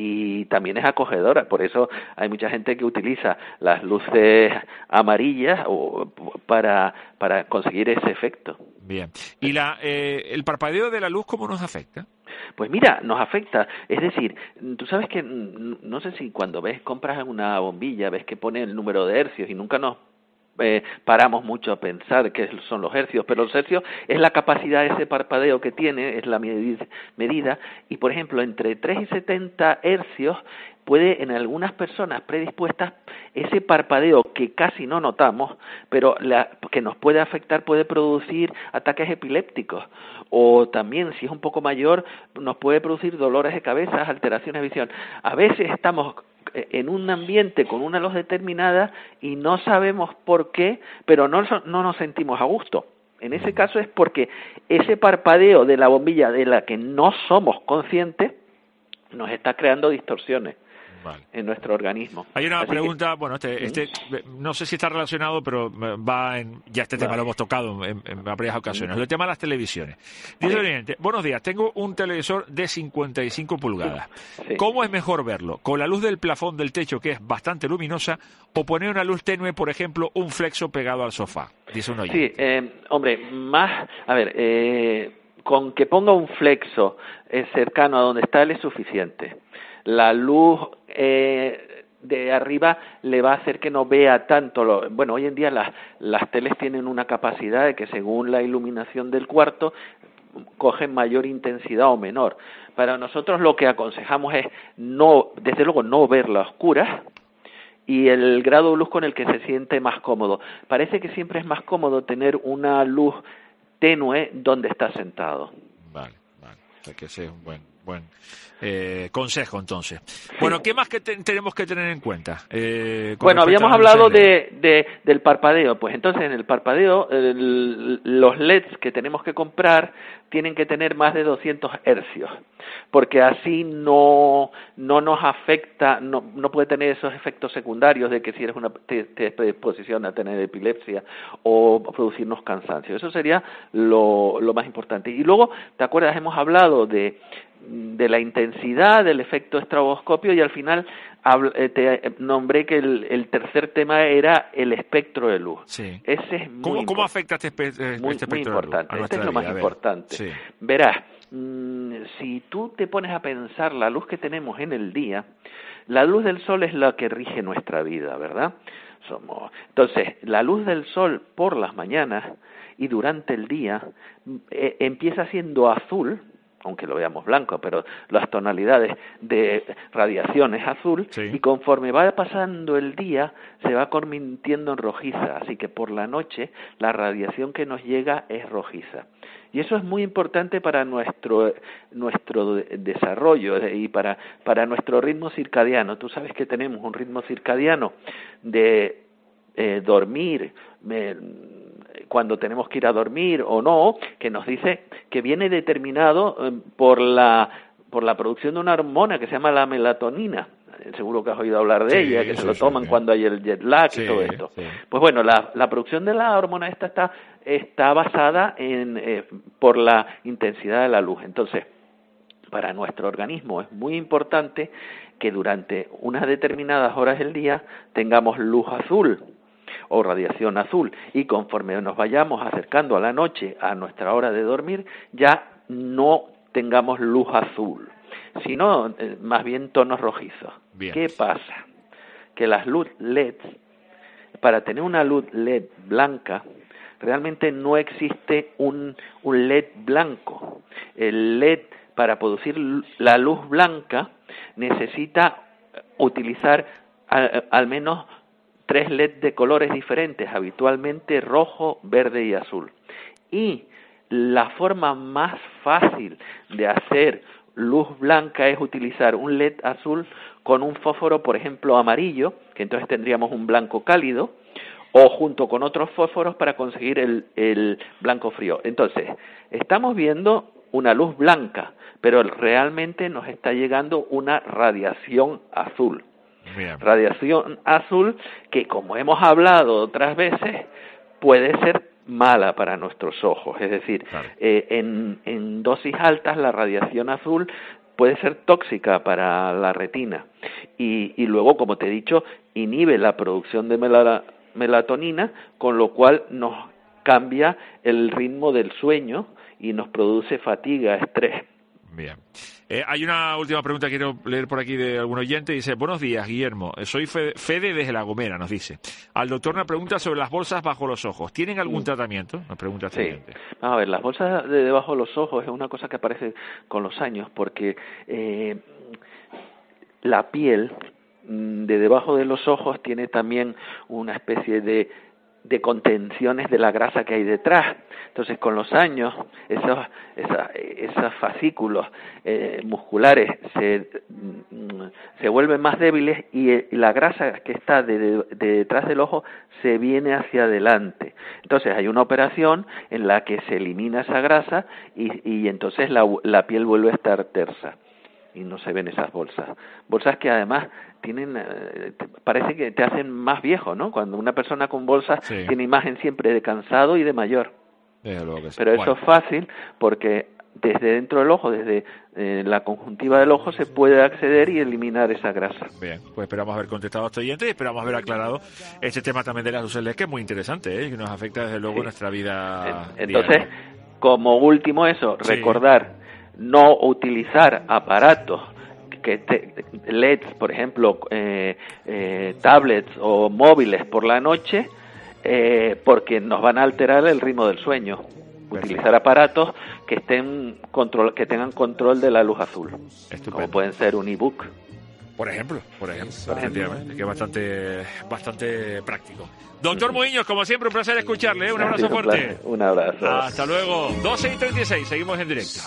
Y también es acogedora, por eso hay mucha gente que utiliza las luces amarillas o para, para conseguir ese efecto. Bien. ¿Y la, eh, el parpadeo de la luz cómo nos afecta? Pues mira, nos afecta, es decir, tú sabes que, no sé si cuando ves, compras una bombilla, ves que pone el número de hercios y nunca nos eh, paramos mucho a pensar qué son los hercios, pero los hercios es la capacidad de ese parpadeo que tiene, es la medida, medida y por ejemplo, entre tres y setenta hercios puede en algunas personas predispuestas ese parpadeo que casi no notamos, pero la, que nos puede afectar, puede producir ataques epilépticos, o también si es un poco mayor nos puede producir dolores de cabeza, alteraciones de visión. A veces estamos en un ambiente con una luz determinada y no sabemos por qué, pero no, no nos sentimos a gusto. En ese caso es porque ese parpadeo de la bombilla de la que no somos conscientes nos está creando distorsiones. Vale. En nuestro organismo. Hay una Así pregunta, que, bueno, este, este, no sé si está relacionado, pero va en, ya este tema vale. Lo hemos tocado en, en varias ocasiones, el tema de las televisiones. Dice el oyente, buenos días, tengo un televisor de cincuenta y cinco pulgadas. Sí. ¿Cómo es mejor verlo? ¿Con la luz del plafón del techo, que es bastante luminosa, o poner una luz tenue, por ejemplo, un flexo pegado al sofá? Dice un oyente. Sí, eh, hombre, más, a ver, eh, con que ponga un flexo eh, cercano a donde está él es suficiente. La luz eh, de arriba le va a hacer que no vea tanto. Lo, bueno, hoy en día las, las teles tienen una capacidad de que según la iluminación del cuarto cogen mayor intensidad o menor. Para nosotros lo que aconsejamos es no, desde luego no verla oscura y el grado de luz con el que se siente más cómodo. Parece que siempre es más cómodo tener una luz tenue donde está sentado. Vale, vale. O sea que ese es un buen, buen eh, consejo entonces. Bueno, ¿qué más que te, tenemos que tener en cuenta? Eh, bueno, habíamos hablado de, de, del parpadeo. Pues entonces en el parpadeo el, los L E Ds que tenemos que comprar tienen que tener más de doscientos hercios, porque así no no nos afecta, no, no puede tener esos efectos secundarios de que si eres una te, te predisposición a tener epilepsia o producirnos cansancio. Eso sería lo, lo más importante. Y luego, ¿te acuerdas? Hemos hablado de de la intensidad del efecto estroboscopio y al final te nombré que el, el tercer tema era el espectro de luz. Sí. Ese es muy ¿Cómo, ¿Cómo afecta este, espe este muy, espectro muy importante. de luz a este es lo vida? más importante. Sí. Verás, mmm, si tú te pones a pensar la luz que tenemos en el día, la luz del sol es la que rige nuestra vida, ¿verdad? Somos entonces, la luz del sol por las mañanas y durante el día eh, empieza siendo azul, aunque lo veamos blanco, pero las tonalidades de radiación es azul, sí. Y conforme va pasando el día se va convirtiendo en rojiza, así que por la noche la radiación que nos llega es rojiza. Y eso es muy importante para nuestro nuestro desarrollo y para para nuestro ritmo circadiano. Tú sabes que tenemos un ritmo circadiano de eh, dormir, eh, cuando tenemos que ir a dormir o no, que nos dice que viene determinado eh, por la por la producción de una hormona que se llama la melatonina. Seguro que has oído hablar de sí, ella, que sí, se lo toman sí, cuando hay el jet lag sí, y todo esto. Sí. Pues bueno, la, la producción de la hormona esta está, está basada en eh, por la intensidad de la luz. Entonces, para nuestro organismo es muy importante que durante unas determinadas horas del día tengamos luz azul o radiación azul, y conforme nos vayamos acercando a la noche, a nuestra hora de dormir, ya no tengamos luz azul, sino eh, más bien tonos rojizos. Bien. ¿Qué pasa? Que las luz L E D, para tener una luz L E D blanca, realmente no existe un, un L E D blanco. El L E D, para producir la luz blanca, necesita utilizar al, al menos tres L E D de colores diferentes, habitualmente rojo, verde y azul. Y la forma más fácil de hacer luz blanca es utilizar un L E D azul con un fósforo, por ejemplo, amarillo, que entonces tendríamos un blanco cálido, o junto con otros fósforos para conseguir el, el blanco frío. Entonces, estamos viendo una luz blanca, pero realmente nos está llegando una radiación azul. Bien. Radiación azul que, como hemos hablado otras veces, puede ser mala para nuestros ojos. Es decir, claro. eh, en, en dosis altas la radiación azul puede ser tóxica para la retina. Y, y luego, como te he dicho, inhibe la producción de mela, melatonina, con lo cual nos cambia el ritmo del sueño y nos produce fatiga, estrés. Bien. Eh, hay una última pregunta que quiero leer por aquí de algún oyente. Dice: buenos días, Guillermo. Soy Fede, Fede desde La Gomera, nos dice. Al doctor una pregunta sobre las bolsas bajo los ojos. ¿Tienen algún mm. tratamiento? Nos pregunta este sí. oyente. A ver, las bolsas de debajo de los ojos es una cosa que aparece con los años, porque eh, la piel de debajo de los ojos tiene también una especie de de contenciones de la grasa que hay detrás. Entonces, con los años, esos, esa, esos fascículos eh, musculares se, se vuelven más débiles y, y la grasa que está de, de, de detrás del ojo se viene hacia adelante. Entonces, hay una operación en la que se elimina esa grasa y, y entonces la, la piel vuelve a estar tersa y no se ven esas bolsas. Bolsas que además tienen, eh, parece que te hacen más viejo, ¿no? Cuando una persona con bolsas sí. tiene imagen siempre de cansado y de mayor. Pero eso bueno. es fácil porque desde dentro del ojo, desde eh, la conjuntiva del ojo, se puede acceder y eliminar esa grasa. Bien, pues esperamos haber contestado a este oyente y esperamos haber aclarado este tema también de las luces L E D, que es muy interesante, ¿eh? Que nos afecta desde luego sí. nuestra vida. Entonces, diaria. Como último eso, sí. recordar no utilizar aparatos que te, L E Ds, por ejemplo, eh, eh, tablets o móviles por la noche, eh, porque nos van a alterar el ritmo del sueño. Perfecto. Utilizar aparatos que estén control, que tengan control de la luz azul, Estupendo. Como pueden ser un ebook. Por ejemplo, por ejemplo, efectivamente, que es bastante, bastante práctico. Doctor Muiños, como siempre, un placer escucharle, ¿eh? Un abrazo un fuerte. Placer. Un abrazo. Hasta luego. doce y treinta y seis, seguimos en directo.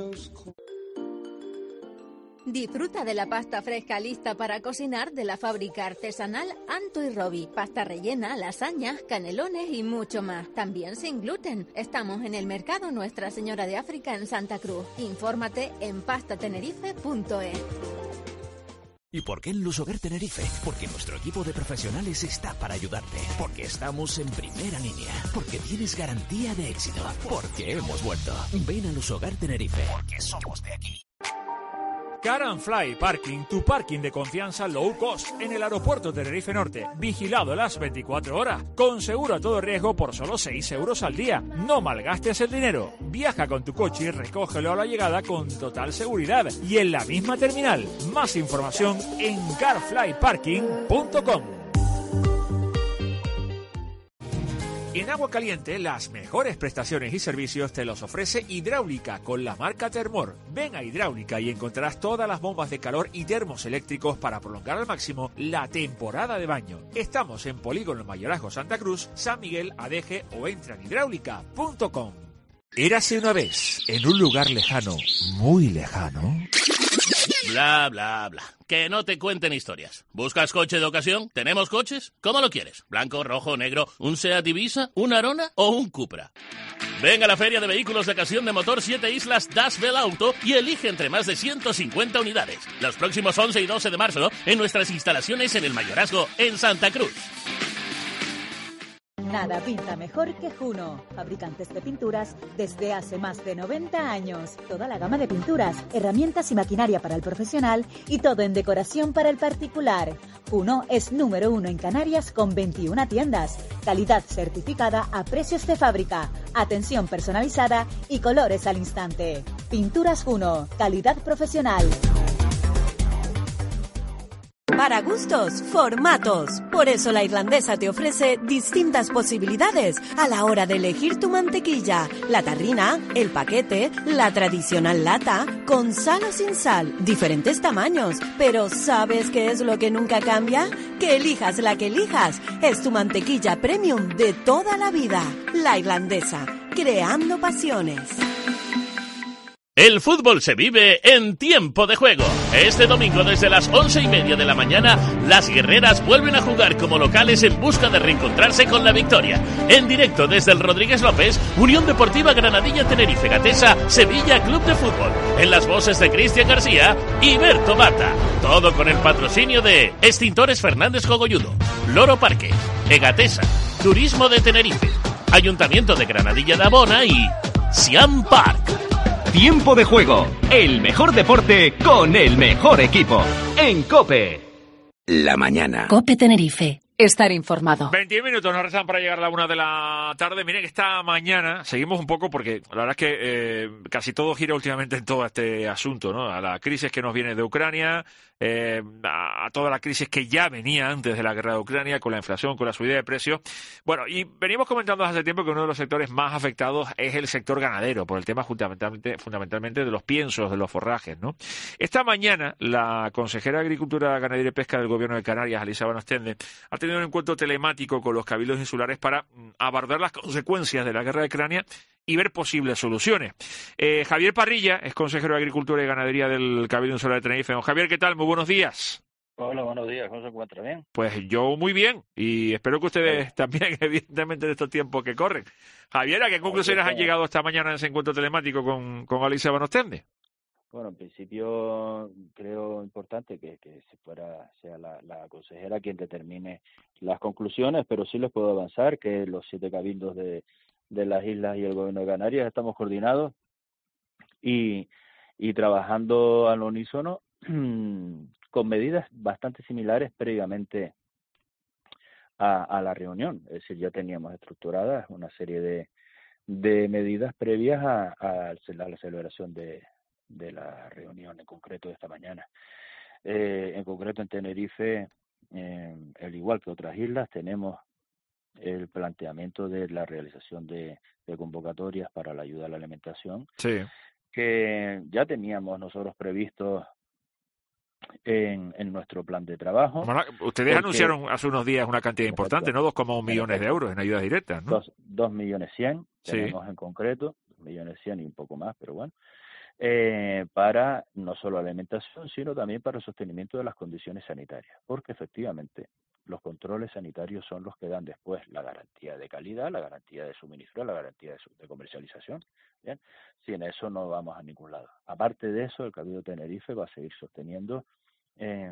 Disfruta de la pasta fresca lista para cocinar de la fábrica artesanal Anto y Robi. Pasta rellena, lasañas, canelones y mucho más. También sin gluten. Estamos en el mercado Nuestra Señora de África en Santa Cruz. Infórmate en pastatenerife punto es. ¿Y por qué en Lusoguer Tenerife? Porque nuestro equipo de profesionales está para ayudarte. Porque estamos en primera línea. Porque tienes garantía de éxito. Porque hemos vuelto. Ven a Lusoguer Tenerife. Porque somos de aquí. Car and Fly Parking, tu parking de confianza low cost en el aeropuerto Tenerife Norte. Vigilado las veinticuatro horas. Con seguro a todo riesgo por solo seis euros al día. No malgastes el dinero. Viaja con tu coche y recógelo a la llegada con total seguridad. Y en la misma terminal. Más información en car fly parking punto com. En Agua Caliente, las mejores prestaciones y servicios te los ofrece Hidráulica con la marca Termor. Ven a Hidráulica y encontrarás todas las bombas de calor y termos eléctricos para prolongar al máximo la temporada de baño. Estamos en Polígono Mayorazgo Santa Cruz, San Miguel, Adeje o entra en hidráulica punto com. Érase una vez, en un lugar lejano, muy lejano. Bla, bla, bla. Que no te cuenten historias. ¿Buscas coche de ocasión? ¿Tenemos coches? ¿Cómo lo quieres? ¿Blanco, rojo, negro? ¿Un Seat Ibiza? ¿Un Arona? ¿O un Cupra? Ven a la Feria de Vehículos de Ocasión de Motor Siete Islas Das Bell Auto y elige entre más de ciento cincuenta unidades. Los próximos once y doce de marzo en nuestras instalaciones en el Mayorazgo, en Santa Cruz. Nada pinta mejor que Juno, fabricantes de pinturas desde hace más de noventa años. Toda la gama de pinturas, herramientas y maquinaria para el profesional y todo en decoración para el particular. Juno es número uno en Canarias con veintiuna tiendas. Calidad certificada a precios de fábrica, atención personalizada y colores al instante. Pinturas Juno, calidad profesional. Para gustos, formatos. Por eso La Irlandesa te ofrece distintas posibilidades a la hora de elegir tu mantequilla. La tarrina, el paquete, la tradicional lata, con sal o sin sal, diferentes tamaños. Pero ¿sabes qué es lo que nunca cambia? Que elijas la que elijas. Es tu mantequilla premium de toda la vida. La Irlandesa, creando pasiones. El fútbol se vive en Tiempo de Juego. Este domingo desde las once y media de la mañana, las guerreras vuelven a jugar como locales en busca de reencontrarse con la victoria. En directo desde el Rodríguez López, Unión Deportiva Granadilla Tenerife Gatesa, Sevilla Club de Fútbol. En las voces de Cristian García y Berto Bata. Todo con el patrocinio de Extintores Fernández Cogolludo, Loro Parque, Egatesa, Turismo de Tenerife, Ayuntamiento de Granadilla de Abona y Siam Park. Tiempo de Juego, el mejor deporte con el mejor equipo. En COPE. La mañana. COPE Tenerife. Estar informado. veintiún minutos nos restan para llegar a la una de la tarde. Miren que esta mañana seguimos un poco porque la verdad es que eh, casi todo gira últimamente en todo este asunto, ¿no? A la crisis que nos viene de Ucrania, eh, a, a toda la crisis que ya venía antes de la guerra de Ucrania, con la inflación, con la subida de precios. Bueno, y venimos comentando hace tiempo que uno de los sectores más afectados es el sector ganadero, por el tema fundamentalmente, fundamentalmente de los piensos, de los forrajes, ¿no? Esta mañana la consejera de Agricultura, Ganadería y Pesca del Gobierno de Canarias, Alisa Van Ostende, ha tenido un encuentro telemático con los cabildos insulares para abordar las consecuencias de la guerra de Ucrania y ver posibles soluciones. Eh, Javier Parrilla es consejero de Agricultura y Ganadería del Cabildo Insular de Tenerife. Don Javier, ¿qué tal? Muy buenos días. Hola, buenos días. ¿Cómo se encuentra? ¿Bien? Pues yo muy bien y espero que ustedes también, evidentemente, en estos tiempos que corren. Javier, ¿a qué conclusiones han llegado esta mañana en ese encuentro telemático con, con Alisa Van Ostende? Bueno, en principio creo importante que, que se fuera, sea la, la consejera quien determine las conclusiones, pero sí les puedo avanzar que los siete cabildos de, de las islas y el Gobierno de Canarias estamos coordinados y, y trabajando al unísono con medidas bastante similares previamente a, a la reunión. Es decir, ya teníamos estructuradas una serie de, de medidas previas a, a, a la celebración de de la reunión en concreto de esta mañana. Eh, en concreto en Tenerife, eh, al igual que otras islas, tenemos el planteamiento de la realización de, de convocatorias para la ayuda a la alimentación, sí, que ya teníamos nosotros previstos en, en nuestro plan de trabajo. Bueno, ustedes porque anunciaron hace unos días una cantidad importante, ¿no? dos coma uno millones de euros en ayudas directas, ¿no? Dos, dos millones cien tenemos sí. en concreto, dos millones cien y un poco más, pero bueno. Eh, para no solo alimentación, sino también para el sostenimiento de las condiciones sanitarias, porque efectivamente los controles sanitarios son los que dan después la garantía de calidad, la garantía de suministro, la garantía de, su, de comercialización. Bien, sin eso no vamos a ningún lado. Aparte de eso, el Cabildo de Tenerife va a seguir sosteniendo eh,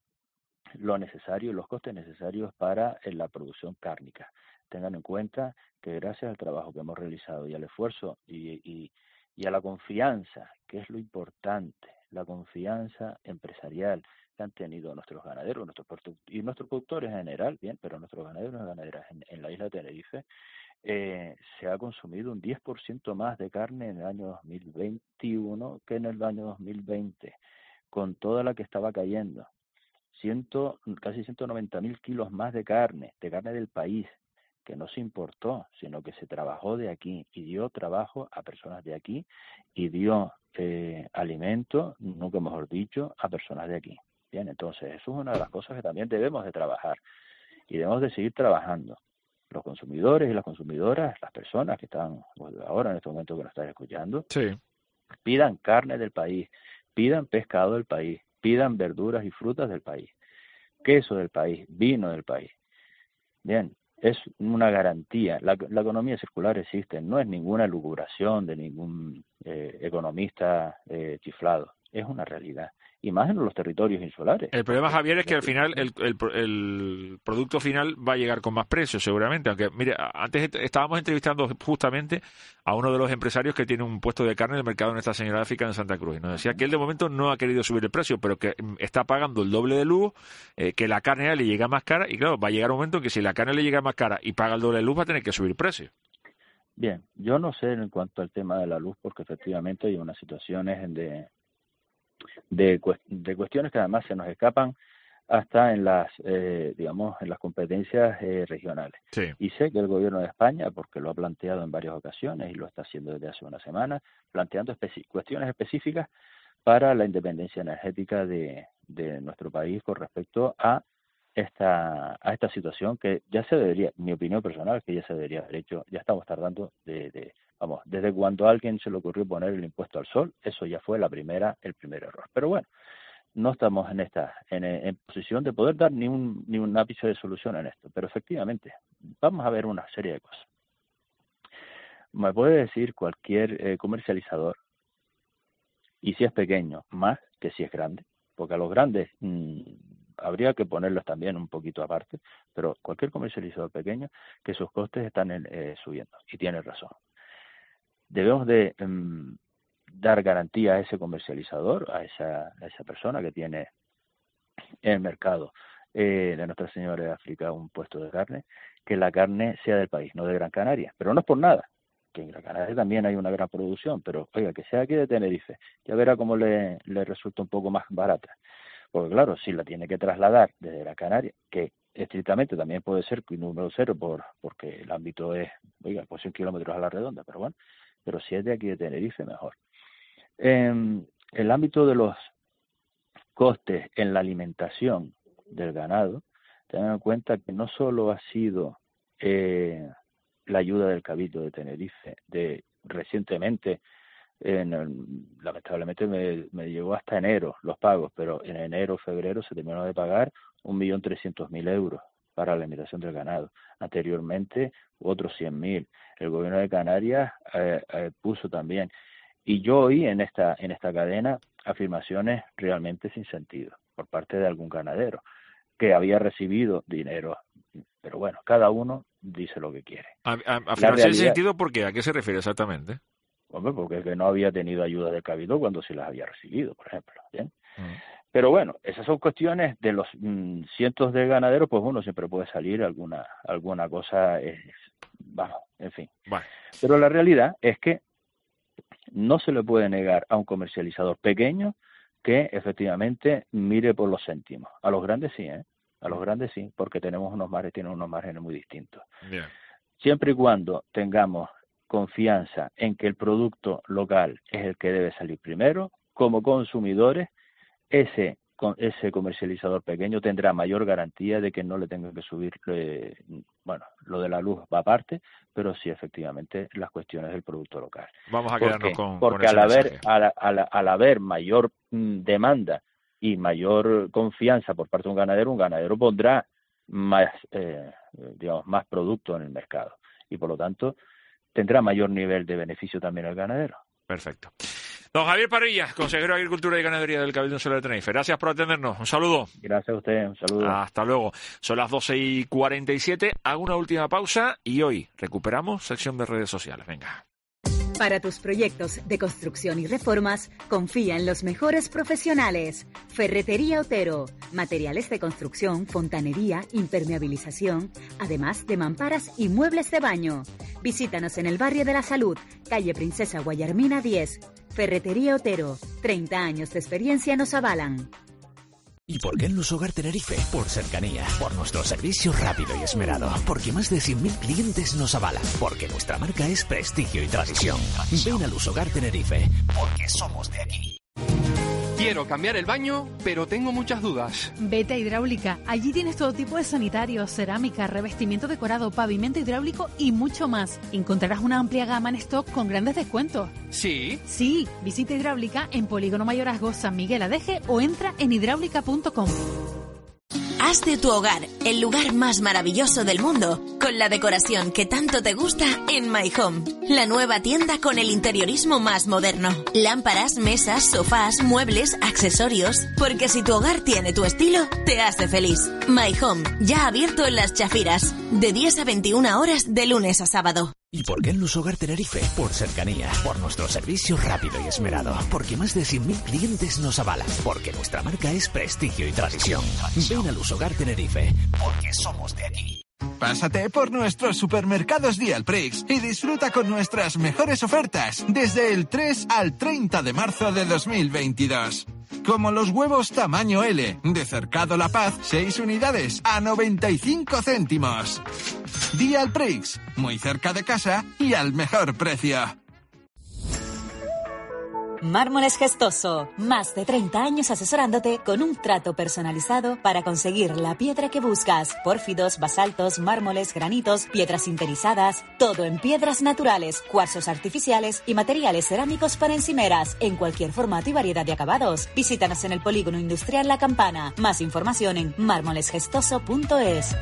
lo necesario, los costes necesarios para eh, la producción cárnica. Tengan en cuenta que gracias al trabajo que hemos realizado y al esfuerzo y, y y a la confianza, que es lo importante, la confianza empresarial que han tenido nuestros ganaderos nuestros y nuestros productores en general, bien, pero nuestros ganaderos y ganaderas en, en la isla de Tenerife, eh, se ha consumido un diez por ciento más de carne en el año dos mil veintiuno que en el año dos mil veinte, con toda la que estaba cayendo. Ciento, casi ciento noventa mil kilos más de carne, de carne del país, que no se importó, sino que se trabajó de aquí y dio trabajo a personas de aquí y dio eh, alimento, nunca mejor dicho, a personas de aquí. Bien, entonces eso es una de las cosas que también debemos de trabajar y debemos de seguir trabajando. Los consumidores y las consumidoras, las personas que están ahora en este momento que nos están escuchando, sí, pidan carne del país, pidan pescado del país, pidan verduras y frutas del país, queso del país, vino del país. Bien, es una garantía. La, la economía circular existe, no es ninguna lucubración de ningún eh, economista eh, chiflado, es una realidad. Y más en los territorios insulares. El problema, Javier, es que al final el, el, el producto final va a llegar con más precios, seguramente. Aunque, mire, antes estábamos entrevistando justamente a uno de los empresarios que tiene un puesto de carne en el mercado de Nuestra Señora de África en Santa Cruz. Y nos decía que él de momento no ha querido subir el precio, pero que está pagando el doble de luz, eh, que la carne le llega más cara. Y claro, va a llegar un momento en que si la carne le llega más cara y paga el doble de luz, va a tener que subir el precio. Bien, yo no sé en cuanto al tema de la luz, porque efectivamente hay unas situaciones de... De, de cuestiones que además se nos escapan hasta en las eh, digamos en las competencias eh, regionales. Sí. Y sé que el Gobierno de España, porque lo ha planteado en varias ocasiones y lo está haciendo desde hace una semana, planteando especi- cuestiones específicas para la independencia energética de, de nuestro país con respecto a esta a esta situación que ya se debería, mi opinión personal es que ya se debería haber hecho, ya estamos tardando de, de vamos, desde cuando a alguien se le ocurrió poner el impuesto al sol, eso ya fue la primera, el primer error. Pero bueno, no estamos en esta en, en posición de poder dar ni un ni un ápice de solución en esto, pero efectivamente vamos a ver una serie de cosas. Me puede decir cualquier eh, comercializador, y si es pequeño, más que si es grande, porque a los grandes mmm, habría que ponerlos también un poquito aparte, pero cualquier comercializador pequeño, que sus costes están en, eh, subiendo, y tiene razón. Debemos de um, dar garantía a ese comercializador, a esa, a esa persona que tiene en el mercado eh, de Nuestra Señora de África un puesto de carne, que la carne sea del país, no de Gran Canaria, pero no es por nada, que en Gran Canaria también hay una gran producción, pero oiga, que sea aquí de Tenerife, ya verá cómo le, le resulta un poco más barata. Porque claro, si la tiene que trasladar desde Gran Canaria, que estrictamente también puede ser un número cero por porque el ámbito es, oiga, pues cien kilómetros a la redonda, pero bueno, pero si es de aquí de Tenerife, mejor. En el ámbito de los costes en la alimentación del ganado, tengan en cuenta que no solo ha sido eh, la ayuda del Cabildo de Tenerife, de recientemente, en el, lamentablemente me, me llegó hasta enero los pagos, pero en enero, febrero se terminó de pagar un millón trescientos mil euros para la alimentación del ganado. Anteriormente, otros cien mil. El gobierno de Canarias eh, eh, puso también. Y yo oí en esta, en esta cadena afirmaciones realmente sin sentido por parte de algún ganadero que había recibido dinero. Pero bueno, cada uno dice lo que quiere. A, a, afirmación sin sentido, ¿por qué? ¿A qué se refiere exactamente? Hombre, porque que no había tenido ayuda del Cabildo cuando sí las había recibido, por ejemplo. ¿Bien? Uh-huh. Pero bueno, esas son cuestiones de los mmm, cientos de ganaderos, pues uno siempre puede salir alguna alguna cosa, es, vamos, en fin. Vale. Pero la realidad es que no se le puede negar a un comercializador pequeño que efectivamente mire por los céntimos. A los grandes sí, ¿eh? A los grandes sí, porque tenemos unos márgenes, tienen unos márgenes muy distintos. Bien. Siempre y cuando tengamos confianza en que el producto local es el que debe salir primero, como consumidores, ese ese comercializador pequeño tendrá mayor garantía de que no le tenga que subir, eh, bueno, lo de la luz va aparte, pero sí efectivamente las cuestiones del producto local. Vamos a quedarnos con Porque con al haber al, al, al haber mayor mm, demanda y mayor confianza por parte de un ganadero, un ganadero pondrá más, eh, digamos, más producto en el mercado y por lo tanto tendrá mayor nivel de beneficio también el ganadero. Perfecto. Don Javier Parrilla, consejero de Agricultura y Ganadería del Cabildo Insular de Tenerife. Gracias por atendernos. Un saludo. Gracias a usted. Un saludo. Hasta luego. Son las doce y cuarenta y siete. Hago una última pausa y hoy recuperamos sección de redes sociales. Venga. Para tus proyectos de construcción y reformas, confía en los mejores profesionales. Ferretería Otero. Materiales de construcción, fontanería, impermeabilización, además de mamparas y muebles de baño. Visítanos en el barrio de la Salud, calle Princesa Guayarmina diez. Ferretería Otero. treinta años de experiencia nos avalan. ¿Y por qué en Luz Hogar Tenerife? Por cercanía, por nuestro servicio rápido y esmerado, porque más de cien mil clientes nos avalan, porque nuestra marca es prestigio y tradición. Ven a Luz Hogar Tenerife, porque somos de aquí. Quiero cambiar el baño, pero tengo muchas dudas. Vete a Hidráulica. Allí tienes todo tipo de sanitarios, cerámica, revestimiento decorado, pavimento hidráulico y mucho más. Encontrarás una amplia gama en stock con grandes descuentos. ¿Sí? Sí. Visita Hidráulica en Polígono Mayorazgo, San Miguel Adeje o entra en hidráulica punto com. Haz de tu hogar el lugar más maravilloso del mundo con la decoración que tanto te gusta en My Home, la nueva tienda con el interiorismo más moderno. Lámparas, mesas, sofás, muebles, accesorios, porque si tu hogar tiene tu estilo, te hace feliz. My Home, ya abierto en Las Chafiras, de diez a veintiuna horas de lunes a sábado. ¿Y por qué en Luz Hogar Tenerife? Por cercanía, por nuestro servicio rápido y esmerado, porque más de cien mil clientes nos avalan, porque nuestra marca es prestigio y tradición. Ven a Luz Hogar Tenerife, porque somos de aquí. Pásate por nuestros supermercados Dialprix y disfruta con nuestras mejores ofertas desde el tres al treinta de marzo de dos mil veintidós. Como los huevos tamaño L de Cercado La Paz, seis unidades a noventa y cinco céntimos. Dialprix, muy cerca de casa y al mejor precio. Mármoles Gestoso, más de treinta años asesorándote con un trato personalizado para conseguir la piedra que buscas. Pórfidos, basaltos, mármoles, granitos, piedras sinterizadas, todo en piedras naturales, cuarzos artificiales y materiales cerámicos para encimeras, en cualquier formato y variedad de acabados. Visítanos en el Polígono Industrial La Campana. Más información en mármoles gestoso punto es.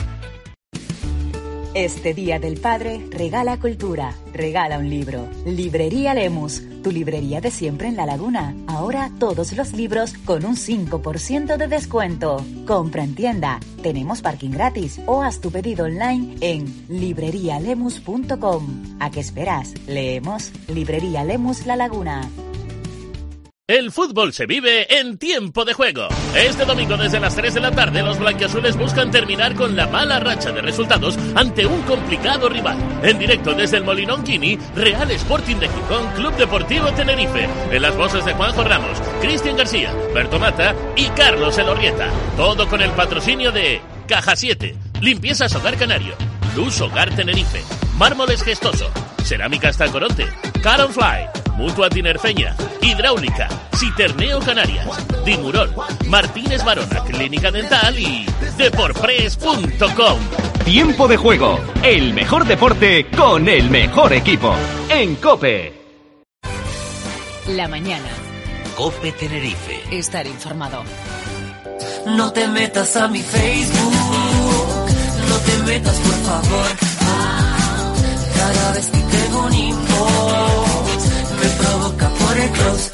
Este Día del Padre, regala cultura, regala un libro. Librería Lemus, tu librería de siempre en La Laguna. Ahora todos los libros con un cinco por ciento de descuento. Compra en tienda, tenemos parking gratis o haz tu pedido online en librería lemus punto com. ¿A qué esperas? Leemos. Librería Lemus La Laguna. El fútbol se vive en tiempo de juego. Este domingo desde las tres de la tarde los blanquiazules buscan terminar con la mala racha de resultados ante un complicado rival. En directo desde el Molinón Quini, Real Sporting de Gijón, Club Deportivo Tenerife. En las voces de Juanjo Ramos, Cristian García, Berto Mata y Carlos Elorrieta. Todo con el patrocinio de Caja siete, Limpiezas Hogar Canario, Luz Hogar Tenerife, Mármoles Gestoso, Cerámicas Tacoronte, Car Fly, Mutua Tinerfeña, Hidráulica, Citerneo Canarias, Dimurón, Martínez Barona, Clínica Dental y Deporpress punto com. Tiempo de juego, el mejor deporte con el mejor equipo. En COPE. La mañana. COPE Tenerife. Estar informado. No te metas a mi Facebook, no te metas por favor. Cada vez que tengo un inbox me provoca por el close,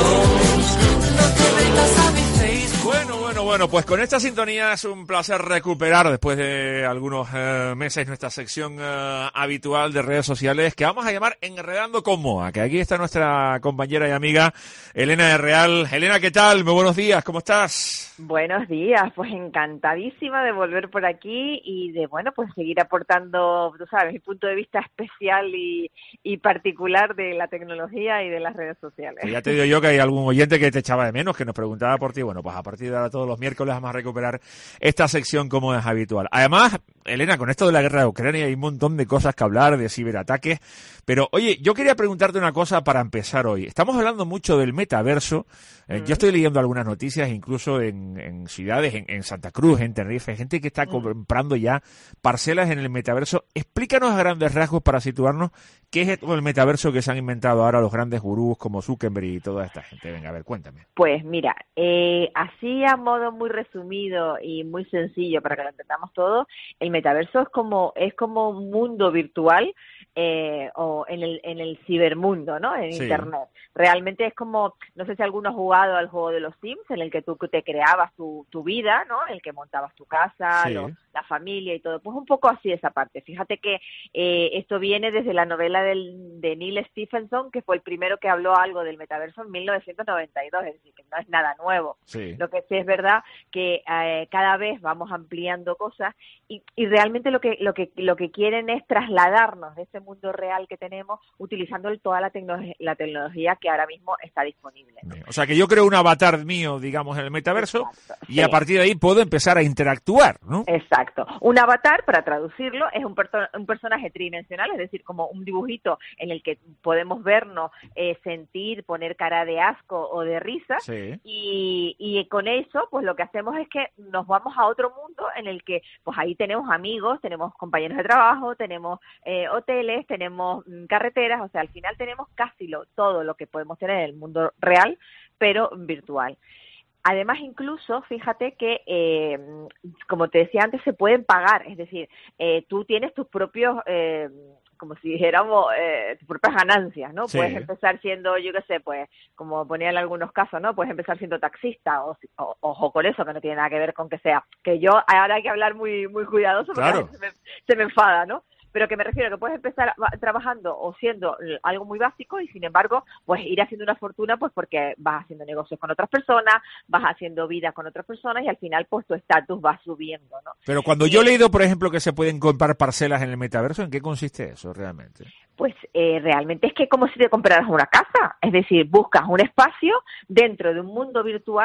close. No te metas a mi Facebook. Bueno, bueno, bueno, pues con esta sintonía es un placer recuperar después de algunos eh, meses nuestra sección eh, habitual de redes sociales que vamos a llamar Enredando con Moa, que aquí está nuestra compañera y amiga Elena de Real. Elena, ¿qué tal? Muy buenos días, ¿cómo estás? Buenos días, pues encantadísima de volver por aquí y de, bueno, pues seguir aportando, tú sabes, mi punto de vista especial y, y particular de la tecnología y de las redes sociales. Pues ya te digo yo que hay algún oyente que te echaba de menos, que nos preguntaba por ti. Bueno, pues a partir de ahora todos los miércoles vamos a recuperar esta sección como es habitual. Además, Elena, con esto de la guerra de Ucrania hay un montón de cosas que hablar, de ciberataques, pero oye, yo quería preguntarte una cosa para empezar hoy. Estamos hablando mucho del metaverso. Eh, mm. Yo estoy leyendo algunas noticias, incluso en, en ciudades, en, en Santa Cruz, en Tenerife, gente que está mm. comprando ya parcelas en el metaverso. Explícanos a grandes rasgos para situarnos qué es el metaverso que se han inventado ahora los grandes gurús como Zuckerberg y toda esta gente. Venga, a ver, cuéntame. Pues mira, eh, así a modo muy resumido y muy sencillo para que lo entendamos todo, el metaverso es como es como un mundo virtual eh, o en el en el cibermundo, ¿no? En sí. Internet. Realmente es como, no sé si alguno ha jugado al juego de los Sims, en el que tú te creabas tu, tu vida, ¿no? En el que montabas tu casa, sí. los, la familia y todo. Pues un poco así esa parte. Fíjate que eh, esto viene desde la novela del, de Neil Stephenson, que fue el primero que habló algo del metaverso en mil novecientos noventa y dos, es decir, que no es nada nuevo. Sí. Lo que sí es verdad que eh, cada vez vamos ampliando cosas y, y realmente lo que lo que lo que quieren es trasladarnos de ese mundo real que tenemos utilizando toda la, tecno- la tecnología que ahora mismo está disponible. O sea que yo creo un avatar mío, digamos, en el metaverso. Exacto, y sí. a partir de ahí puedo empezar a interactuar, ¿no? Exacto. Un avatar, para traducirlo, es un, perso- un personaje tridimensional, es decir, como un dibujito en el que podemos vernos, eh, sentir, poner cara de asco o de risa. Sí. Y, y con eso, pues lo que hacemos es que nos vamos a otro mundo en el que, pues ahí tenemos amigos, tenemos compañeros de trabajo, tenemos eh, hoteles, tenemos mm, carreteras, o sea, al final tenemos casi lo, todo lo que podemos tener en el mundo real, pero virtual. Además, incluso, fíjate que, eh, como te decía antes, se pueden pagar, es decir, eh, tú tienes tus propios, eh, como si dijéramos, eh, tus propias ganancias, ¿no? Sí. Puedes empezar siendo, yo qué sé, pues, como ponía en algunos casos, ¿no? Puedes empezar siendo taxista, o, o ojo con eso, que no tiene nada que ver con que sea, que yo ahora hay que hablar muy muy cuidadoso porque claro. se, me, se me enfada, ¿no? Pero que me refiero a que puedes empezar trabajando o siendo algo muy básico y, sin embargo, pues ir haciendo una fortuna pues porque vas haciendo negocios con otras personas, vas haciendo vida con otras personas y al final pues tu estatus va subiendo, ¿no? Pero cuando y, yo he leído, por ejemplo, que se pueden comprar parcelas en el metaverso, ¿en qué consiste eso realmente? Pues eh, realmente es que es como si te compraras una casa, es decir, buscas un espacio dentro de un mundo virtual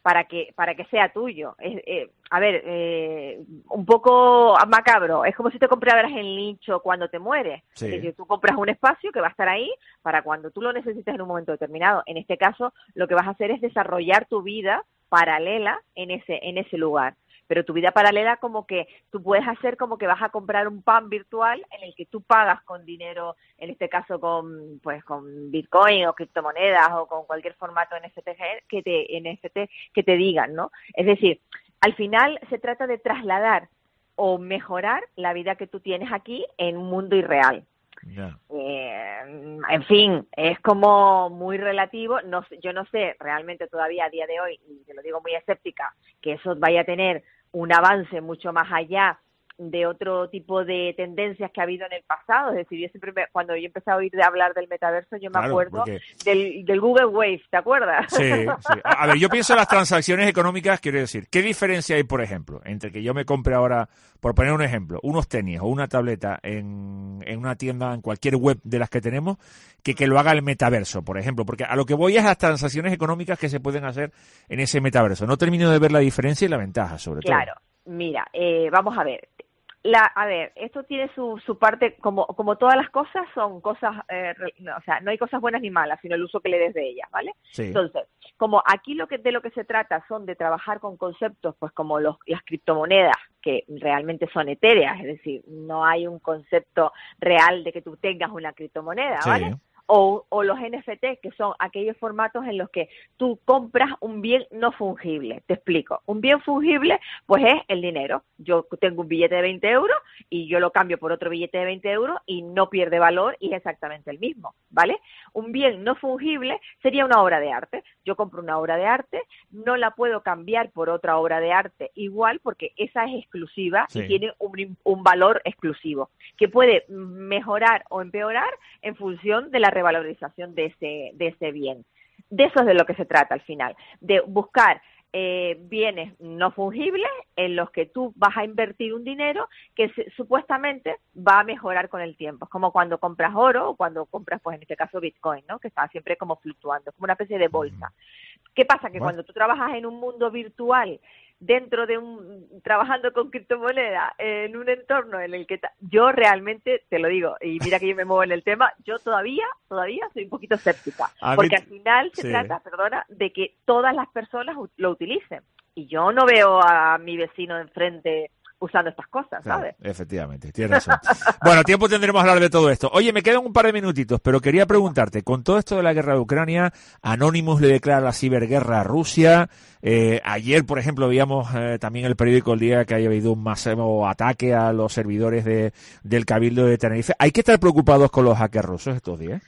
para que para que sea tuyo. Eh, eh, a ver, eh, un poco macabro, es como si te compraras el nicho cuando te mueres. Sí. Es decir, tú compras un espacio que va a estar ahí para cuando tú lo necesites en un momento determinado. En este caso, lo que vas a hacer es desarrollar tu vida paralela en ese en ese lugar. Pero tu vida paralela como que tú puedes hacer como que vas a comprar un pan virtual en el que tú pagas con dinero, en este caso con pues con Bitcoin o criptomonedas o con cualquier formato N F T que te N F T que te digan, ¿no? Es decir, al final se trata de trasladar o mejorar la vida que tú tienes aquí en un mundo irreal. Yeah. Eh, en fin, es como muy relativo. No, yo no sé realmente todavía a día de hoy, y te lo digo muy escéptica, que eso vaya a tener un avance mucho más allá de otro tipo de tendencias que ha habido en el pasado. Es decir, yo siempre me, cuando yo empecé a oír de hablar del metaverso, yo me Claro, acuerdo porque... del, del Google Wave, ¿te acuerdas? Sí, sí. A ver, yo pienso en las transacciones económicas, quiero decir, ¿qué diferencia hay, por ejemplo, entre que yo me compre ahora, por poner un ejemplo, unos tenis o una tableta en, en una tienda, en cualquier web de las que tenemos, que que lo haga el metaverso, por ejemplo? Porque a lo que voy es a las transacciones económicas que se pueden hacer en ese metaverso. No termino de ver la diferencia y la ventaja, sobre todo. Claro, mira, eh, vamos a ver. La, a ver, esto tiene su, su parte, como, como todas las cosas, son cosas, eh, no, o sea, no hay cosas buenas ni malas, sino el uso que le des de ellas, ¿vale? Sí. Entonces, como aquí lo que de lo que se trata son de trabajar con conceptos, pues como los, las criptomonedas, que realmente son etéreas, es decir, no hay un concepto real de que tú tengas una criptomoneda, ¿vale? Sí. O, o los N F T, que son aquellos formatos en los que tú compras un bien no fungible. Te explico. Un bien fungible, pues es el dinero. Yo tengo un billete de veinte euros y yo lo cambio por otro billete de veinte euros y no pierde valor y es exactamente el mismo, ¿vale? Un bien no fungible sería una obra de arte. Yo compro una obra de arte, no la puedo cambiar por otra obra de arte igual porque esa es exclusiva Sí. y tiene un, un valor exclusivo que puede mejorar o empeorar en función de la revalorización de ese de ese bien. De eso es de lo que se trata al final, de buscar eh, bienes no fungibles en los que tú vas a invertir un dinero que se, supuestamente va a mejorar con el tiempo. Es como cuando compras oro o cuando compras, pues en este caso Bitcoin, ¿no? Que está siempre como fluctuando, es como una especie de bolsa. ¿Qué pasa? Que Bueno. cuando tú trabajas en un mundo virtual, dentro de un, trabajando con criptomonedas, en un entorno en el que ta- yo realmente, te lo digo, y mira que yo me muevo en el tema, yo todavía, todavía soy un poquito escéptica, A porque mí- al final se sí. trata, perdona, de que todas las personas u- lo utilicen, y yo no veo a mi vecino de enfrente usando estas cosas, Claro, ¿sabes? efectivamente, tienes razón. Bueno, tiempo tendremos a hablar de todo esto. Oye, me quedan un par de minutitos, pero quería preguntarte, con todo esto de la guerra de Ucrania, Anonymous le declara la ciberguerra a Rusia. Eh, ayer, por ejemplo, veíamos eh, también el periódico El Día que haya habido un masivo ataque a los servidores de, del Cabildo de Tenerife. ¿Hay que estar preocupados con los hackers rusos estos días?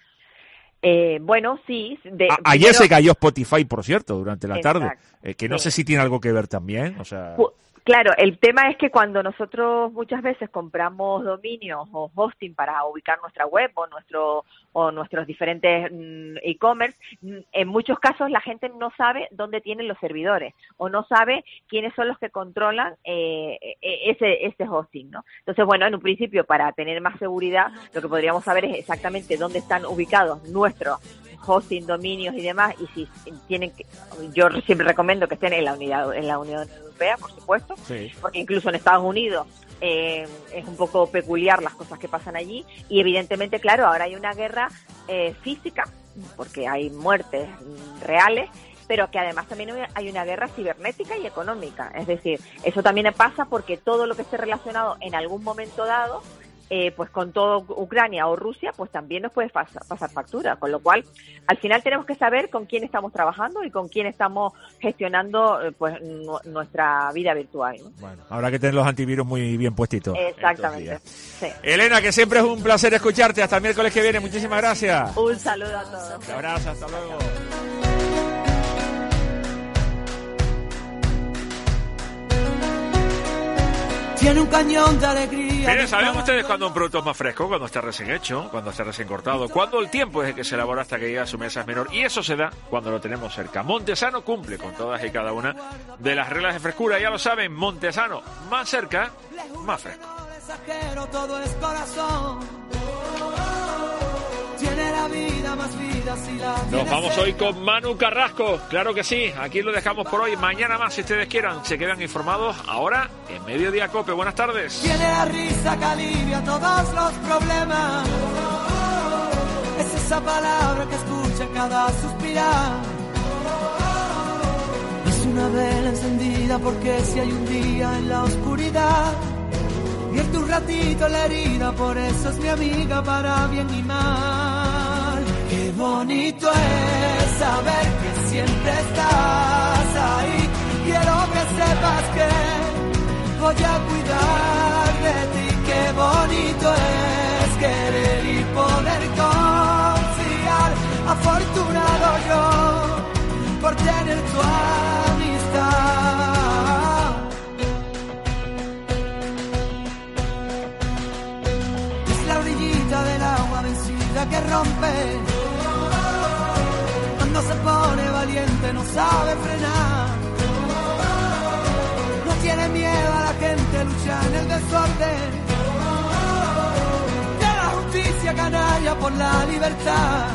Eh, bueno, sí. De, A- ayer primero- se cayó Spotify, por cierto, durante la tarde, Exacto, eh, que no sí. sé si tiene algo que ver también, o sea... Pu- Claro, el tema es que cuando nosotros muchas veces compramos dominios o hosting para ubicar nuestra web o nuestro o nuestros diferentes mm, e-commerce, mm, en muchos casos la gente no sabe dónde tienen los servidores o no sabe quiénes son los que controlan eh, e- ese ese hosting, ¿no? Entonces, bueno, en un principio, para tener más seguridad, lo que podríamos saber es exactamente dónde están ubicados nuestros hosting, dominios y demás, y si tienen que, yo siempre recomiendo que estén en la unidad en la Unión Europea, por supuesto, Sí. porque incluso en Estados Unidos eh, es un poco peculiar las cosas que pasan allí, y evidentemente, claro, ahora hay una guerra eh, física, porque hay muertes mm, reales, pero que además también hay una guerra cibernética y económica, es decir, eso también pasa porque todo lo que esté relacionado en algún momento dado, eh, pues con todo Ucrania o Rusia, pues también nos puede pas- pasar factura, con lo cual al final tenemos que saber con quién estamos trabajando y con quién estamos gestionando eh, pues nu- nuestra vida virtual, ¿no? Bueno, habrá que tener los antivirus muy bien puestitos. Exactamente. estos Sí. días. Elena, que siempre es un placer escucharte. Hasta el miércoles que viene. Muchísimas gracias. Un saludo a todos. Un abrazo, hasta luego. Tiene un cañón de alegría. Miren, ¿saben ustedes cuando un producto es más fresco? Cuando está recién hecho, cuando está recién cortado, cuando el tiempo desde que se elabora hasta que llega a su mesa es menor, y eso se da cuando lo tenemos cerca. Montesano cumple con todas y cada una de las reglas de frescura, ya lo saben. Montesano, más cerca, más fresco. Mensajero, todo es corazón. Tiene la la vida más vida si la Nos vamos hoy con Manu Carrasco, claro que sí, aquí lo dejamos por hoy, mañana más si ustedes quieran, se quedan informados ahora en Mediodía Cope. Buenas tardes. Tiene la risa que alivia todos los problemas, es esa palabra que escucha en cada suspirar, es una vela encendida porque si hay un día en la oscuridad, vierte un ratito la herida, por eso es mi amiga para bien y mal. Qué bonito es saber que siempre estás ahí, quiero que sepas que voy a cuidar de ti. Qué bonito es querer y poder confiar, afortunado yo por tener tu amistad. Del agua vencida que rompe, cuando se pone valiente no sabe frenar, no tiene miedo a la gente, lucha en el desorden de la justicia canalla por la libertad.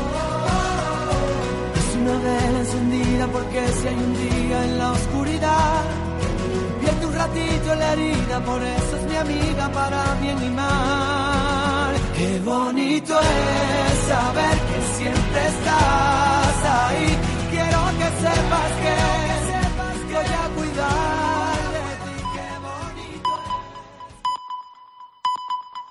Es una vela encendida porque si hay un día en la oscuridad, vierte un ratito en la herida, por eso es mi amiga para bien y mal. Qué bonito es saber que siempre estás ahí, quiero que sepas que voy a cuidar